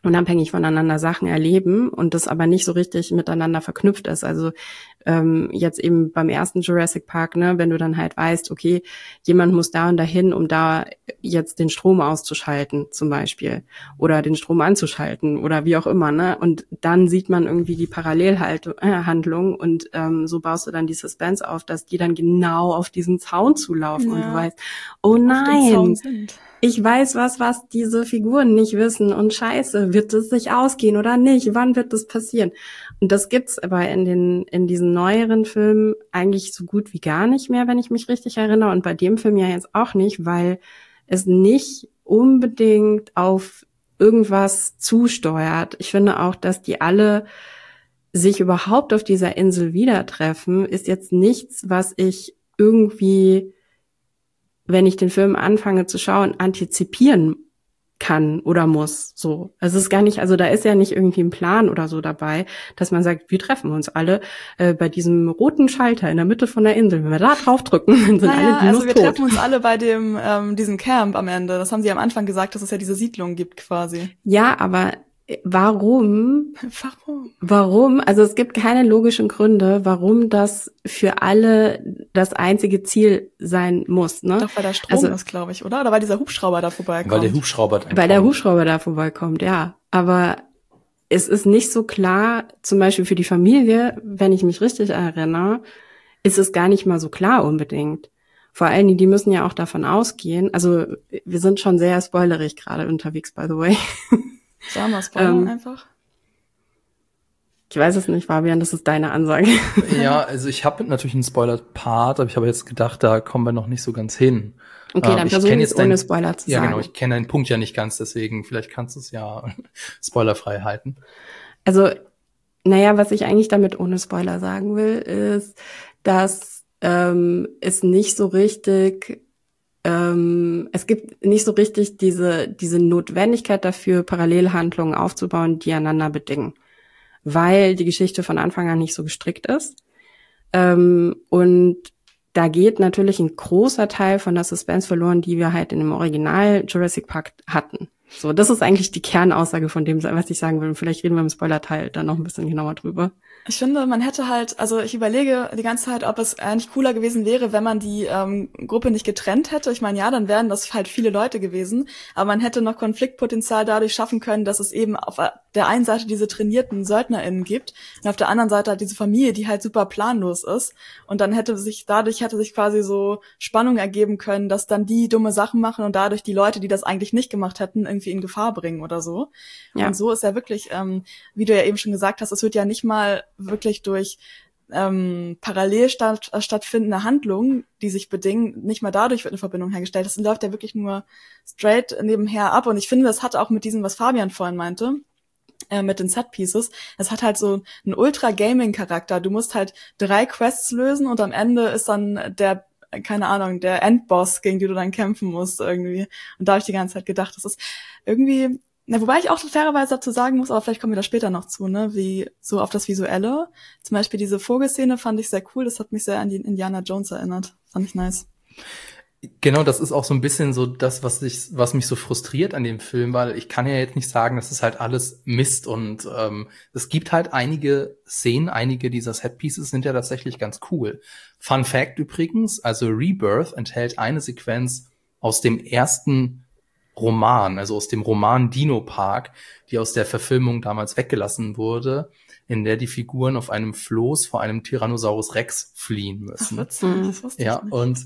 unabhängig voneinander Sachen erleben und das aber nicht so richtig miteinander verknüpft ist. Also ähm, jetzt eben beim ersten Jurassic Park, ne, wenn du dann halt weißt, okay, jemand muss da und dahin, um da jetzt den Strom auszuschalten zum Beispiel oder den Strom anzuschalten oder wie auch immer, ne? Und dann sieht man irgendwie die Parallelhandlung und ähm, so baust du dann die Suspense auf, dass die dann genau auf diesen Zaun zulaufen Ja. und du weißt, oh Auf dem Zaun nein, sind. ich weiß was, was diese Figuren nicht wissen und scheiße, wird es sich ausgehen oder nicht? Wann wird das passieren? Und das gibt's aber in den, in diesen neueren Filmen eigentlich so gut wie gar nicht mehr, wenn ich mich richtig erinnere. Und bei dem Film ja jetzt auch nicht, weil es nicht unbedingt auf irgendwas zusteuert. Ich finde auch, dass die alle sich überhaupt auf dieser Insel wieder treffen, ist jetzt nichts, was ich irgendwie, wenn ich den Film anfange zu schauen, antizipieren kann oder muss, so. Also es ist gar nicht, also da ist ja nicht irgendwie ein Plan oder so dabei, dass man sagt, wir treffen uns alle äh, bei diesem roten Schalter in der Mitte von der Insel. Wenn wir da drauf drücken, dann sind Naja, alle Dinos also wir tot. treffen uns alle bei dem ähm, diesem Camp am Ende. Das haben sie am Anfang gesagt, dass es ja diese Siedlung gibt quasi. Ja, aber warum, Warum? warum, also es gibt keine logischen Gründe, warum das für alle das einzige Ziel sein muss, ne? Doch, weil da Strom Also- ist, glaube ich, oder? Oder weil dieser Hubschrauber da vorbeikommt. Weil der Hubschrauber dann Weil der kommt. Hubschrauber da vorbeikommt, ja. Aber es ist nicht so klar, zum Beispiel für die Familie, wenn ich mich richtig erinnere, ist es gar nicht mal so klar unbedingt. Vor allen Dingen, die müssen ja auch davon ausgehen, also wir sind schon sehr spoilerig gerade unterwegs, by the way. Sagen wir spoilern Ähm, einfach. Ich weiß es nicht, Fabian, das ist deine Ansage. Ja, also ich habe natürlich einen Spoiler-Part, aber ich habe jetzt gedacht, da kommen wir noch nicht so ganz hin. Okay, Ähm, dann ich versuche kenn ich es jetzt dein- ohne Spoiler zu Ja, sagen. genau, ich kenne deinen Punkt ja nicht ganz, deswegen vielleicht kannst du es ja spoilerfrei halten. Also, naja, was ich eigentlich damit ohne Spoiler sagen will, ist, dass ähm, es nicht so richtig, ähm, es gibt nicht so richtig diese diese Notwendigkeit dafür, Parallelhandlungen aufzubauen, die einander bedingen, weil die Geschichte von Anfang an nicht so gestrickt ist. Ähm, und da geht natürlich ein großer Teil von der Suspense verloren, die wir halt in dem Original Jurassic Park hatten. So, das ist eigentlich die Kernaussage von dem, was ich sagen will. Und vielleicht reden wir im Spoiler-Teil dann noch ein bisschen genauer drüber. Ich finde, man hätte halt, also ich überlege die ganze Zeit, ob es eigentlich cooler gewesen wäre, wenn man die ähm, Gruppe nicht getrennt hätte. Ich meine, ja, dann wären das halt viele Leute gewesen, aber man hätte noch Konfliktpotenzial dadurch schaffen können, dass es eben auf der einen Seite diese trainierten SöldnerInnen gibt und auf der anderen Seite halt diese Familie, die halt super planlos ist. Und dann hätte sich, dadurch hätte sich quasi so Spannung ergeben können, dass dann die dumme Sachen machen und dadurch die Leute, die das eigentlich nicht gemacht hätten, irgendwie in Gefahr bringen oder so. Ja. Und so ist ja wirklich, ähm, wie du ja eben schon gesagt hast, es wird ja nicht mal wirklich durch ähm, parallel statt, stattfindende Handlungen, die sich bedingen, nicht mal dadurch wird eine Verbindung hergestellt. Das läuft ja wirklich nur straight nebenher ab. Und ich finde, das hat auch mit diesem, was Fabian vorhin meinte, äh, mit den Set-Pieces, es hat halt so einen Ultra-Gaming-Charakter. Du musst halt drei Quests lösen und am Ende ist dann der, keine Ahnung, der Endboss, gegen den du dann kämpfen musst irgendwie. Und da habe ich die ganze Zeit gedacht, das ist irgendwie, na, wobei ich auch fairerweise dazu sagen muss, aber vielleicht kommen wir da später noch zu, ne, wie so auf das Visuelle. Zum Beispiel diese Vogelszene fand ich sehr cool, das hat mich sehr an die Indiana Jones erinnert. Fand ich nice. Genau, das ist auch so ein bisschen so das, was ich, was mich so frustriert an dem Film, weil ich kann ja jetzt nicht sagen, das ist halt alles Mist und ähm, es gibt halt einige Szenen, einige dieser Setpieces sind ja tatsächlich ganz cool. Fun Fact übrigens, also Rebirth enthält eine Sequenz aus dem ersten Roman, also aus dem Roman Dino Park, die aus der Verfilmung damals weggelassen wurde, in der die Figuren auf einem Floß vor einem Tyrannosaurus Rex fliehen müssen. Ach, witzig, das wusste Ja, ich nicht. und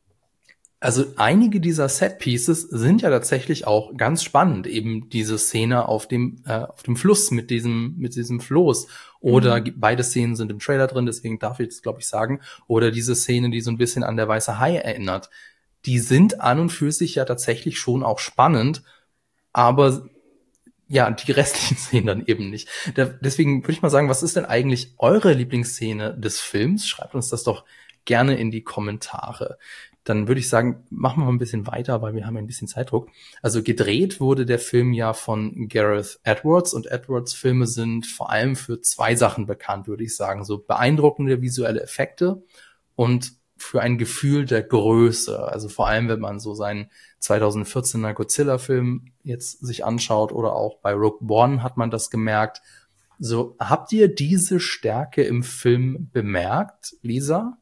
also einige dieser Set-Pieces sind ja tatsächlich auch ganz spannend. Eben diese Szene auf dem äh, auf dem Fluss mit diesem mit diesem Floß. Oder Mhm. beide Szenen sind im Trailer drin, deswegen darf ich das, glaube ich, sagen. Oder diese Szene, die so ein bisschen an der Weiße Hai erinnert. Die sind an und für sich ja tatsächlich schon auch spannend, aber ja, die restlichen Szenen dann eben nicht. Da, deswegen würde ich mal sagen, was ist denn eigentlich eure Lieblingsszene des Films? Schreibt uns das doch gerne in die Kommentare. Dann würde ich sagen, machen wir mal ein bisschen weiter, weil wir haben ja ein bisschen Zeitdruck. Also gedreht wurde der Film ja von Gareth Edwards und Edwards Filme sind vor allem für zwei Sachen bekannt, würde ich sagen. So beeindruckende visuelle Effekte und für ein Gefühl der Größe. Also vor allem, wenn man so seinen zweitausendvierzehner Godzilla-Film jetzt sich anschaut oder auch bei Rogue One hat man das gemerkt. So, habt ihr diese Stärke im Film bemerkt, Lisa?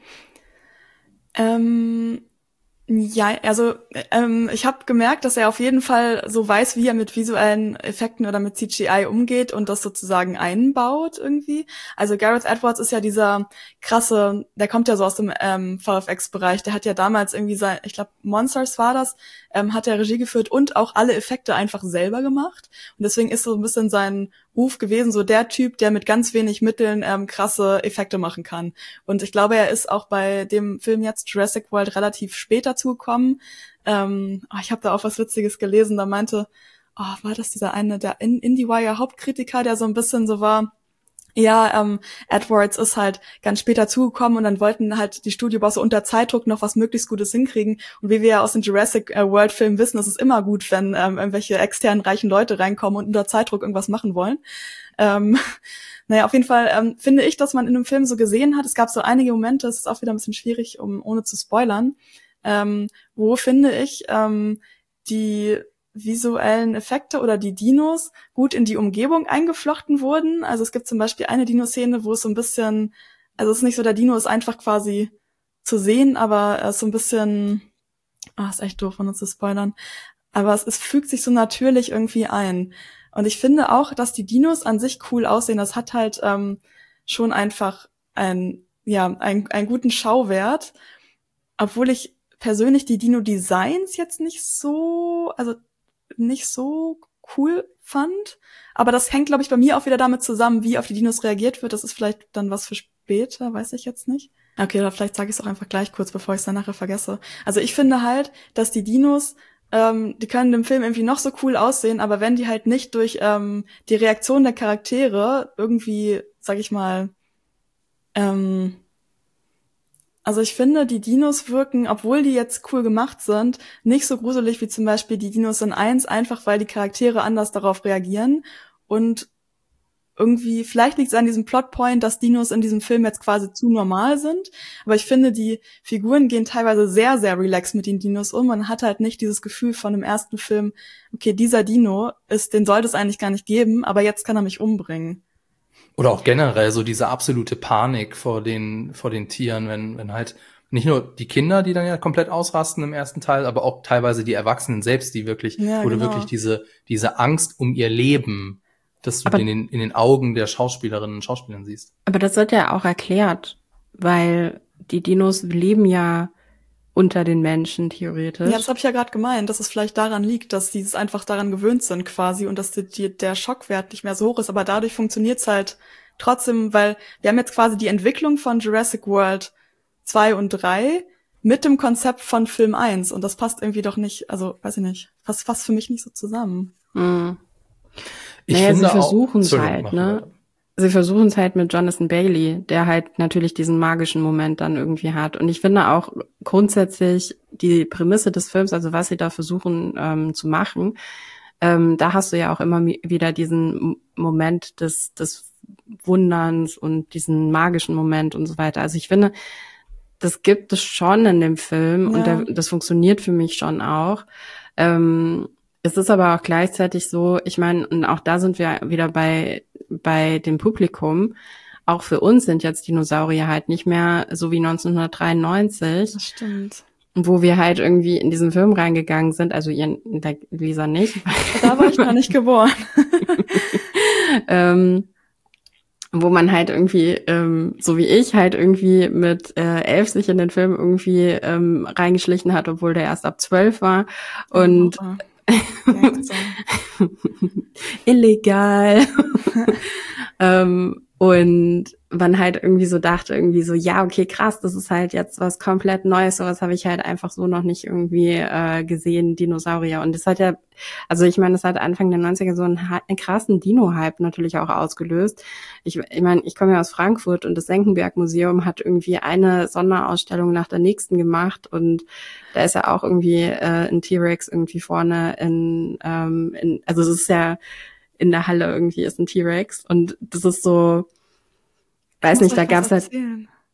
Ähm, ja, also ähm, ich habe gemerkt, dass er auf jeden Fall so weiß, wie er mit visuellen Effekten oder mit C G I umgeht und das sozusagen einbaut irgendwie. Also Gareth Edwards ist ja dieser krasse, der kommt ja so aus dem ähm, V F X-Bereich, der hat ja damals irgendwie sein, ich glaube Monsters war das, ähm, hat er Regie geführt und auch alle Effekte einfach selber gemacht. Und deswegen ist so ein bisschen sein Ruf gewesen, so der Typ, der mit ganz wenig Mitteln ähm, krasse Effekte machen kann. Und ich glaube, er ist auch bei dem Film jetzt Jurassic World relativ spät dazu gekommen. Ähm, oh, ich habe da auch was Witziges gelesen, da meinte, oh, war das dieser eine, der In- IndieWire Hauptkritiker, der so ein bisschen so war, ja, ähm, Edwards ist halt ganz spät dazugekommen und dann wollten halt die Studiobosse unter Zeitdruck noch was möglichst Gutes hinkriegen. Und wie wir ja aus den Jurassic äh, World Filmen wissen, ist es immer gut, wenn ähm, irgendwelche externen reichen Leute reinkommen und unter Zeitdruck irgendwas machen wollen. Ähm, naja, auf jeden Fall ähm, finde ich, dass man in dem Film so gesehen hat, es gab so einige Momente, es ist auch wieder ein bisschen schwierig, um ohne zu spoilern, ähm, wo finde ich ähm, die visuellen Effekte oder die Dinos gut in die Umgebung eingeflochten wurden. Also es gibt zum Beispiel eine Dino-Szene, wo es so ein bisschen, also es ist nicht so, der Dino ist einfach quasi zu sehen, aber es ist so ein bisschen, ah, ist echt doof von uns zu spoilern, aber es, es fügt sich so natürlich irgendwie ein. Und ich finde auch, dass die Dinos an sich cool aussehen. Das hat halt ähm, schon einfach ein, ja, ein, einen guten Schauwert, obwohl ich persönlich die Dino-Designs jetzt nicht so, also nicht so cool fand. Aber das hängt, glaube ich, bei mir auch wieder damit zusammen, wie auf die Dinos reagiert wird. Das ist vielleicht dann was für später, weiß ich jetzt nicht. Okay, oder vielleicht sage ich es auch einfach gleich kurz, bevor ich es dann nachher vergesse. Also ich finde halt, dass die Dinos, ähm, die können im Film irgendwie noch so cool aussehen, aber wenn die halt nicht durch ähm, die Reaktion der Charaktere irgendwie, sag ich mal, ähm, also ich finde, die Dinos wirken, obwohl die jetzt cool gemacht sind, nicht so gruselig wie zum Beispiel die Dinos in eins, einfach weil die Charaktere anders darauf reagieren. Und irgendwie, vielleicht liegt es an diesem Plotpoint, dass Dinos in diesem Film jetzt quasi zu normal sind. Aber ich finde, die Figuren gehen teilweise sehr, sehr relaxed mit den Dinos um. Man hat halt nicht dieses Gefühl von dem ersten Film, okay, dieser Dino ist, den sollte es eigentlich gar nicht geben, aber jetzt kann er mich umbringen. Oder auch generell so diese absolute Panik vor den, vor den Tieren, wenn, wenn halt nicht nur die Kinder, die dann ja komplett ausrasten im ersten Teil, aber auch teilweise die Erwachsenen selbst, die wirklich, Ja, wo du genau. wirklich diese, diese Angst um ihr Leben, dass du Aber- in den, in den Augen der Schauspielerinnen und Schauspielern siehst. Aber das wird ja auch erklärt, weil die Dinos leben ja unter den Menschen theoretisch. Ja, das habe ich ja gerade gemeint, dass es vielleicht daran liegt, dass die es einfach daran gewöhnt sind quasi und dass die, die, der Schockwert nicht mehr so hoch ist. Aber dadurch funktioniert's halt trotzdem, weil wir haben jetzt quasi die Entwicklung von Jurassic World zwei und drei mit dem Konzept von Film eins und das passt irgendwie doch nicht, also weiß ich nicht, passt fast für mich nicht so zusammen. Mhm. Ich naja, finde sie versuchen es Entschuldigung, halt, mach ne? weiter. Sie versuchen es halt mit Jonathan Bailey, der halt natürlich diesen magischen Moment dann irgendwie hat. Und ich finde auch grundsätzlich die Prämisse des Films, also was sie da versuchen ähm, zu machen, ähm, da hast du ja auch immer mi- wieder diesen Moment des, des Wunderns und diesen magischen Moment und so weiter. Also ich finde, das gibt es schon in dem Film und Ja. der, das funktioniert für mich schon auch. Ähm, es ist aber auch gleichzeitig so, ich meine, und auch da sind wir wieder bei bei dem Publikum. Auch für uns sind jetzt Dinosaurier halt nicht mehr so wie neunzehnhundertdreiundneunzig, Das stimmt. wo wir halt irgendwie in diesen Film reingegangen sind. Also ihr, der Lisa nicht. Da war ich noch nicht geboren. ähm, wo man halt irgendwie, ähm, so wie ich, halt irgendwie mit äh, elf sich in den Film irgendwie ähm, reingeschlichen hat, obwohl der erst ab zwölf war. Und Oh, Gangster. illegal. ähm, und man halt irgendwie so dachte, irgendwie so, ja, okay, krass, das ist halt jetzt was komplett Neues, sowas habe ich halt einfach so noch nicht irgendwie äh, gesehen, Dinosaurier. Und das hat ja, also ich meine, das hat Anfang der neunziger so einen, einen krassen Dino-Hype natürlich auch ausgelöst. Ich, ich meine, ich komme ja aus Frankfurt und das Senckenberg-Museum hat irgendwie eine Sonderausstellung nach der nächsten gemacht und da ist ja auch irgendwie äh, ein T-Rex irgendwie vorne in, ähm, in, also es ist ja in der Halle irgendwie ist ein T-Rex und das ist so, weiß Ich muss nicht, da euch was gab's halt, erzählen.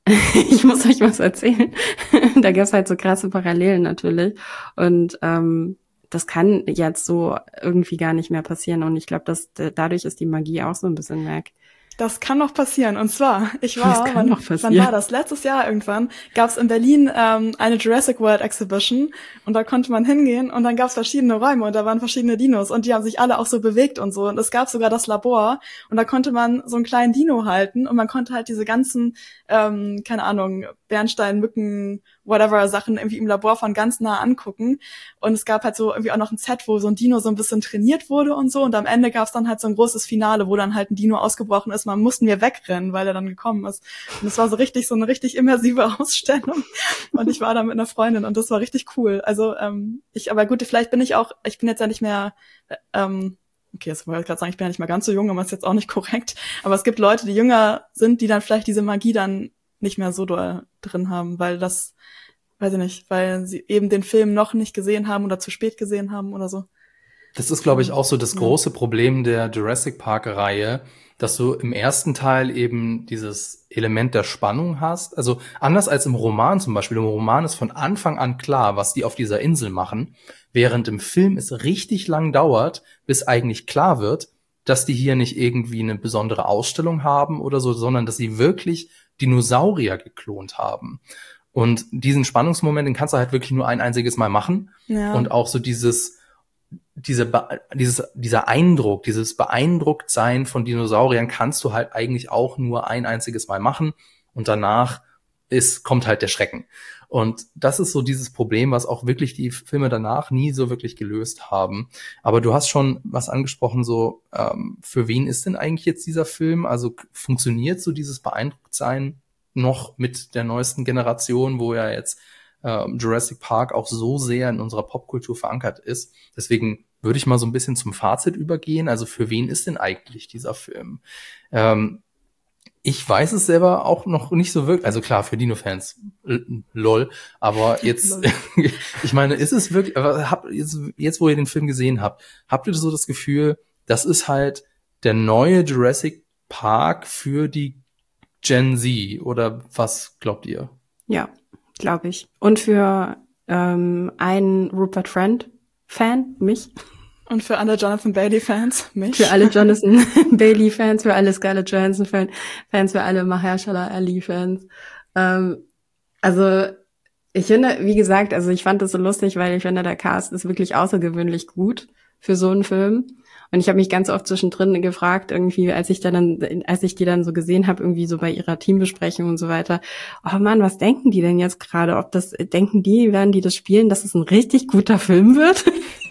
Ich muss euch was erzählen. Da gab's halt so krasse Parallelen natürlich. Und ähm, das kann jetzt so irgendwie gar nicht mehr passieren. Und ich glaube, dass dadurch ist die Magie auch so ein bisschen weg. Das kann noch passieren. Und zwar, ich war, das kann wann, noch passieren. wann war das? Letztes Jahr irgendwann gab es in Berlin ähm, eine Jurassic World Exhibition und da konnte man hingehen und dann gab es verschiedene Räume und da waren verschiedene Dinos und die haben sich alle auch so bewegt und so. Und es gab sogar das Labor und da konnte man so einen kleinen Dino halten und man konnte halt diese ganzen, ähm, keine Ahnung, Bernstein, Mücken, whatever Sachen irgendwie im Labor von ganz nah angucken. Und es gab halt so irgendwie auch noch ein Set, wo so ein Dino so ein bisschen trainiert wurde und so. Und am Ende gab es dann halt so ein großes Finale, wo dann halt ein Dino ausgebrochen ist. Man mussten wir wegrennen, weil er dann gekommen ist. Und es war so richtig, so eine richtig immersive Ausstellung. Und ich war da mit einer Freundin und das war richtig cool. Also ähm, ich, aber gut, vielleicht bin ich auch, ich bin jetzt ja nicht mehr, ähm, okay, jetzt wollte ich gerade sagen, ich bin ja nicht mehr ganz so jung, aber ist jetzt auch nicht korrekt. Aber es gibt Leute, die jünger sind, die dann vielleicht diese Magie dann nicht mehr so doll drin haben, weil das, weiß ich nicht, weil sie eben den Film noch nicht gesehen haben oder zu spät gesehen haben oder so. Das ist, glaube ich, auch so das große Problem der Jurassic Park-Reihe, dass du im ersten Teil eben dieses Element der Spannung hast. Also anders als im Roman zum Beispiel. Im Roman ist von Anfang an klar, was die auf dieser Insel machen, während im Film es richtig lang dauert, bis eigentlich klar wird, dass die hier nicht irgendwie eine besondere Ausstellung haben oder so, sondern dass sie wirklich Dinosaurier geklont haben. Und diesen Spannungsmoment, den kannst du halt wirklich nur ein einziges Mal machen. Ja. Und auch so dieses, diese, Be- dieses, dieser Eindruck, dieses Beeindrucktsein von Dinosauriern kannst du halt eigentlich auch nur ein einziges Mal machen. Und danach ist, kommt halt der Schrecken. Und das ist so dieses Problem, was auch wirklich die Filme danach nie so wirklich gelöst haben. Aber du hast schon was angesprochen, so, ähm, für wen ist denn eigentlich jetzt dieser Film? Also funktioniert so dieses Beeindrucktsein noch mit der neuesten Generation, wo ja jetzt ähm, Jurassic Park auch so sehr in unserer Popkultur verankert ist? Deswegen würde ich mal so ein bisschen zum Fazit übergehen. Also für wen ist denn eigentlich dieser Film? Ähm, Ich weiß es selber auch noch nicht so wirklich. Also klar, für Dino-Fans, l- lol. Aber jetzt, ich meine, ist es wirklich, aber habt, jetzt, jetzt, wo ihr den Film gesehen habt, habt ihr so das Gefühl, das ist halt der neue Jurassic Park für die Gen Z? Oder was glaubt ihr? Ja, glaube ich. Und für ähm, einen Rupert Friend-Fan, mich. Und für alle Jonathan Bailey-Fans, mich. Für alle Jonathan Bailey-Fans, für alle Scarlett Johansson-Fans, für alle Mahershala Ali-Fans. Ähm, also ich finde, wie gesagt, also ich fand das so lustig, weil ich finde, der Cast ist wirklich außergewöhnlich gut für so einen Film. Und ich habe mich ganz oft zwischendrin gefragt, irgendwie, als ich dann, als ich die dann so gesehen habe, irgendwie so bei ihrer Teambesprechung und so weiter, oh Mann, was denken die denn jetzt gerade? Ob das, denken die, werden die das spielen, dass es ein richtig guter Film wird?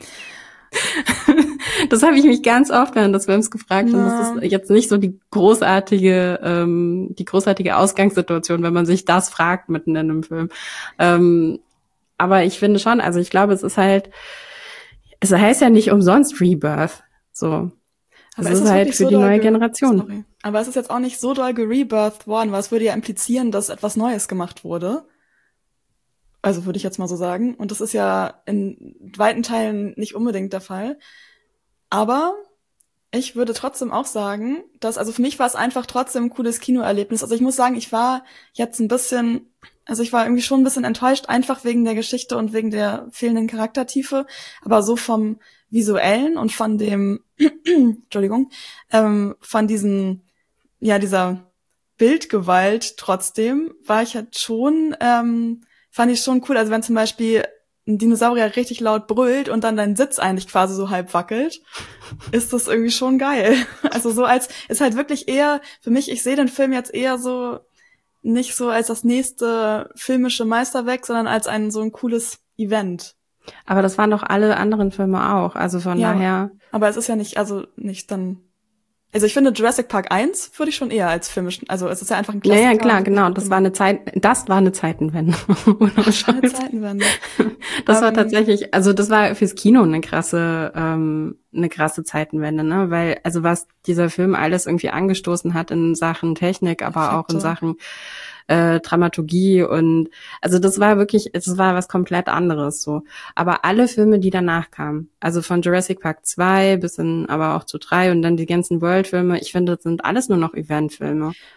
Das habe ich mich ganz oft während des Films gefragt. Ja. Und das ist jetzt nicht so die großartige, ähm, die großartige Ausgangssituation, wenn man sich das fragt mitten in einem Film. Ähm, aber ich finde schon, also ich glaube, es ist halt, es heißt ja nicht umsonst Rebirth. So. Das ist, ist halt für so die neue Generation. Sorry. Aber es ist jetzt auch nicht so doll gerebirthed worden, weil es würde ja implizieren, dass etwas Neues gemacht wurde. Also würde ich jetzt mal so sagen. Und das ist ja in weiten Teilen nicht unbedingt der Fall. Aber ich würde trotzdem auch sagen, dass, also für mich war es einfach trotzdem ein cooles Kinoerlebnis. Also ich muss sagen, ich war jetzt ein bisschen, also ich war irgendwie schon ein bisschen enttäuscht, einfach wegen der Geschichte und wegen der fehlenden Charaktertiefe. Aber so vom Visuellen und von dem, Entschuldigung, ähm, von diesen, ja, dieser Bildgewalt trotzdem, war ich halt schon, ähm, fand ich schon cool. Also wenn zum Beispiel ein Dinosaurier richtig laut brüllt und dann dein Sitz eigentlich quasi so halb wackelt, ist das irgendwie schon geil. Also so als, ist halt wirklich eher, für mich, ich sehe den Film jetzt eher so, nicht so als das nächste filmische Meisterwerk, sondern als ein so ein cooles Event. Aber das waren doch alle anderen Filme auch, also von ja, daher. Aber es ist ja nicht, also nicht dann, also ich finde Jurassic Park eins würde ich schon eher als filmisch, also es ist ja einfach ein Klassiker. Ja, ja, klar, genau, das war eine Zeit, das war eine Zeitenwende. Das war eine Zeitenwende. Das war tatsächlich, also das war fürs Kino eine krasse, ähm, eine krasse Zeitenwende, ne, weil, also was dieser Film alles irgendwie angestoßen hat in Sachen Technik, aber Effekte. Auch in Sachen äh, Dramaturgie und, also das war wirklich, es war was komplett anderes, so. Aber alle Filme, die danach kamen, also von Jurassic Park zwei bis hin, aber auch zu drei und dann die ganzen World-Filme, ich finde, das sind alles nur noch Event-Filme.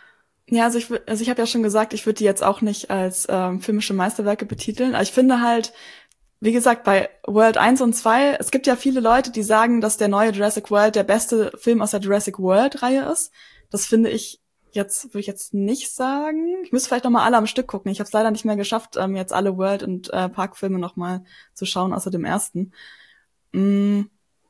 Ja, also ich, also ich habe ja schon gesagt, ich würde die jetzt auch nicht als ähm, filmische Meisterwerke betiteln. Aber ich finde halt, wie gesagt, bei World eins und zwei, es gibt ja viele Leute, die sagen, dass der neue Jurassic World der beste Film aus der Jurassic World-Reihe ist. Das finde ich jetzt, würde ich jetzt nicht sagen. Ich müsste vielleicht noch mal alle am Stück gucken. Ich habe es leider nicht mehr geschafft, ähm, jetzt alle World- und äh, Park-Filme noch mal zu schauen, außer dem ersten. Mm.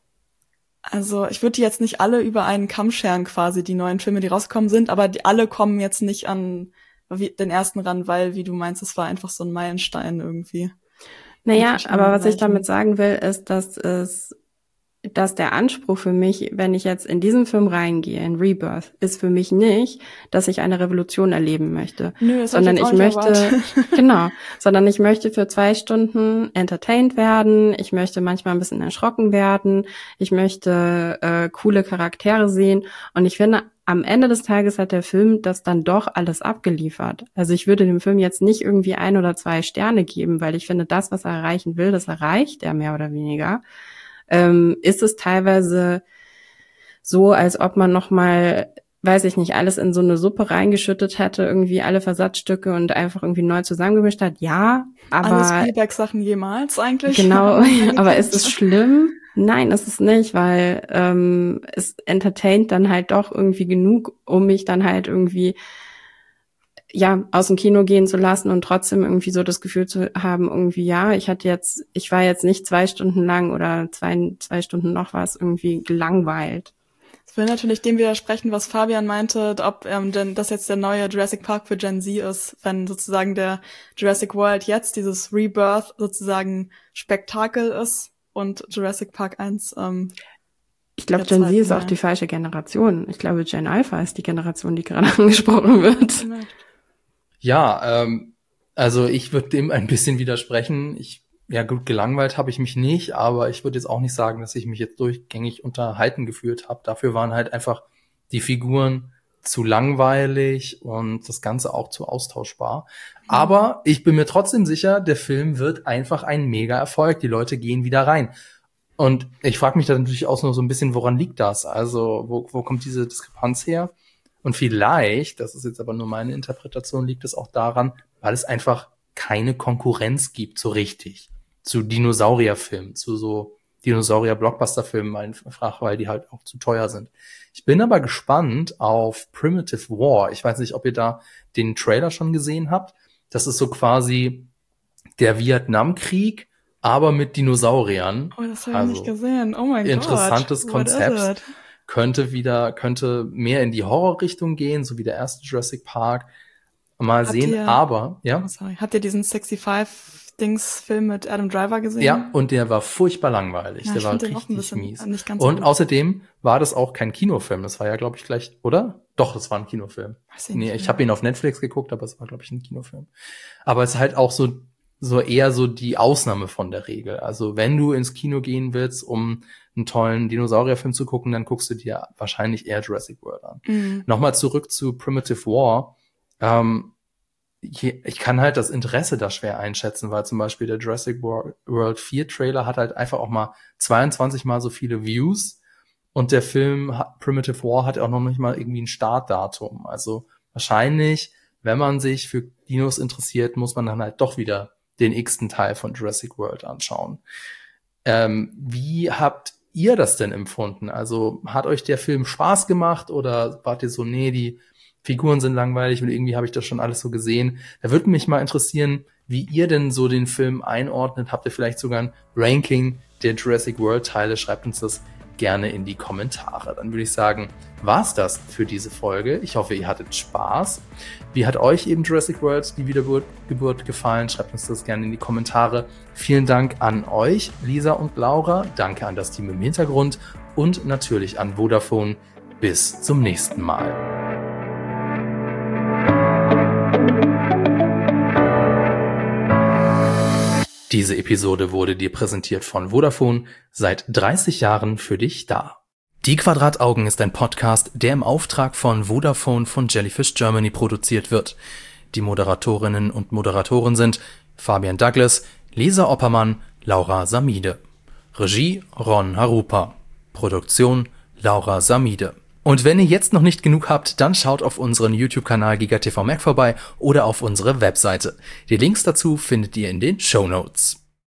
Also ich würde die jetzt nicht alle über einen Kamm scheren quasi, die neuen Filme, die rausgekommen sind, aber die alle kommen jetzt nicht an den ersten ran, weil, wie du meinst, es war einfach so ein Meilenstein irgendwie. Naja, aber was ich damit sagen will, ist, dass es, dass der Anspruch für mich, wenn ich jetzt in diesen Film reingehe, in Rebirth, ist für mich nicht, dass ich eine Revolution erleben möchte. Nö, das sondern ich, ich möchte, genau, sondern ich möchte für zwei Stunden entertained werden, ich möchte manchmal ein bisschen erschrocken werden, ich möchte äh, coole Charaktere sehen und ich finde, am Ende des Tages hat der Film das dann doch alles abgeliefert. Also ich würde dem Film jetzt nicht irgendwie ein oder zwei Sterne geben, weil ich finde, das, was er erreichen will, das erreicht er mehr oder weniger. Ähm, ist es teilweise so, als ob man nochmal, weiß ich nicht, alles in so eine Suppe reingeschüttet hätte, irgendwie alle Versatzstücke und einfach irgendwie neu zusammengemischt hat? Ja, aber... Alle Spielberg-Sachen jemals eigentlich. Genau, aber ist es schlimm? Nein, ist es nicht, weil ähm, es entertaint dann halt doch irgendwie genug, um mich dann halt irgendwie ja aus dem Kino gehen zu lassen und trotzdem irgendwie so das Gefühl zu haben, irgendwie ja, ich hatte jetzt, ich war jetzt nicht zwei Stunden lang oder zwei zwei Stunden noch was irgendwie gelangweilt. Ich will natürlich dem widersprechen, was Fabian meinte, ob ähm, denn das jetzt der neue Jurassic Park für Gen Z ist, wenn sozusagen der Jurassic World jetzt dieses Rebirth sozusagen Spektakel ist und Jurassic Park eins. Ähm, ich glaube, Gen Z ist auch die falsche Generation. Ich glaube, Gen Alpha ist die Generation, die gerade angesprochen wird. Ja, ähm, also ich würde dem ein bisschen widersprechen. Ich, ja gut, gelangweilt habe ich mich nicht, aber ich würde jetzt auch nicht sagen, dass ich mich jetzt durchgängig unterhalten gefühlt habe. Dafür waren halt einfach die Figuren zu langweilig und das Ganze auch zu austauschbar. Mhm. Aber ich bin mir trotzdem sicher, der Film wird einfach ein Mega-Erfolg. Die Leute gehen wieder rein. Und ich frage mich dann natürlich auch noch so ein bisschen, woran liegt das? Also wo, wo kommt diese Diskrepanz her? Und vielleicht, das ist jetzt aber nur meine Interpretation, liegt es auch daran, weil es einfach keine Konkurrenz gibt, so richtig, zu Dinosaurierfilmen, zu so Dinosaurier-Blockbuster-Filmen einfach, weil die halt auch zu teuer sind. Ich bin aber gespannt auf Primitive War. Ich weiß nicht, ob ihr da den Trailer schon gesehen habt. Das ist so quasi der Vietnamkrieg, aber mit Dinosauriern. Oh, das habe ich also nicht gesehen. Oh mein Gott. Interessantes Konzept. Könnte wieder, könnte mehr in die Horrorrichtung gehen, so wie der erste Jurassic Park. Mal Habt sehen, ihr, aber, ja. Oh, sorry. Habt ihr diesen sechsundsechzig-Dings-Film mit Adam Driver gesehen? Ja, und der war furchtbar langweilig. Ja, der war richtig richtig mies. Nicht ganz und gut. Außerdem war das auch kein Kinofilm. Das war ja, glaube ich, gleich, oder? Doch, das war ein Kinofilm. Weiß ich nee, nicht ich habe ihn auf Netflix geguckt, aber es war, glaube ich, ein Kinofilm. Aber es ist halt auch so, so eher so die Ausnahme von der Regel. Also wenn du ins Kino gehen willst, um einen tollen Dinosaurierfilm zu gucken, dann guckst du dir wahrscheinlich eher Jurassic World an. Mhm. Nochmal zurück zu Primitive War. Ähm, ich kann halt das Interesse da schwer einschätzen, weil zum Beispiel der Jurassic World vier Trailer hat halt einfach auch mal zweiundzwanzig mal so viele Views und der Film Primitive War hat auch noch nicht mal irgendwie ein Startdatum. Also wahrscheinlich, wenn man sich für Dinos interessiert, muss man dann halt doch wieder den x-ten Teil von Jurassic World anschauen. Ähm, wie habt ihr das denn empfunden? Also hat euch der Film Spaß gemacht oder wart ihr so, nee, die Figuren sind langweilig und irgendwie habe ich das schon alles so gesehen? Da würde mich mal interessieren, wie ihr denn so den Film einordnet. Habt ihr vielleicht sogar ein Ranking der Jurassic World Teile? Schreibt uns das gerne in die Kommentare. Dann würde ich sagen, war's das für diese Folge. Ich hoffe, ihr hattet Spaß. Wie hat euch eben Jurassic World die Wiedergeburt gefallen? Schreibt uns das gerne in die Kommentare. Vielen Dank an euch, Lisa und Laura. Danke an das Team im Hintergrund und natürlich an Vodafone. Bis zum nächsten Mal. Diese Episode wurde dir präsentiert von Vodafone, seit dreißig Jahren für dich da. Die Quadrataugen ist ein Podcast, der im Auftrag von Vodafone von Jellyfish Germany produziert wird. Die Moderatorinnen und Moderatoren sind Fabian Douglas, Lisa Oppermann, Laura Samide. Regie Ron Harupa. Produktion Laura Samide. Und wenn ihr jetzt noch nicht genug habt, dann schaut auf unseren YouTube-Kanal GigaTV Mac vorbei oder auf unsere Webseite. Die Links dazu findet ihr in den Shownotes.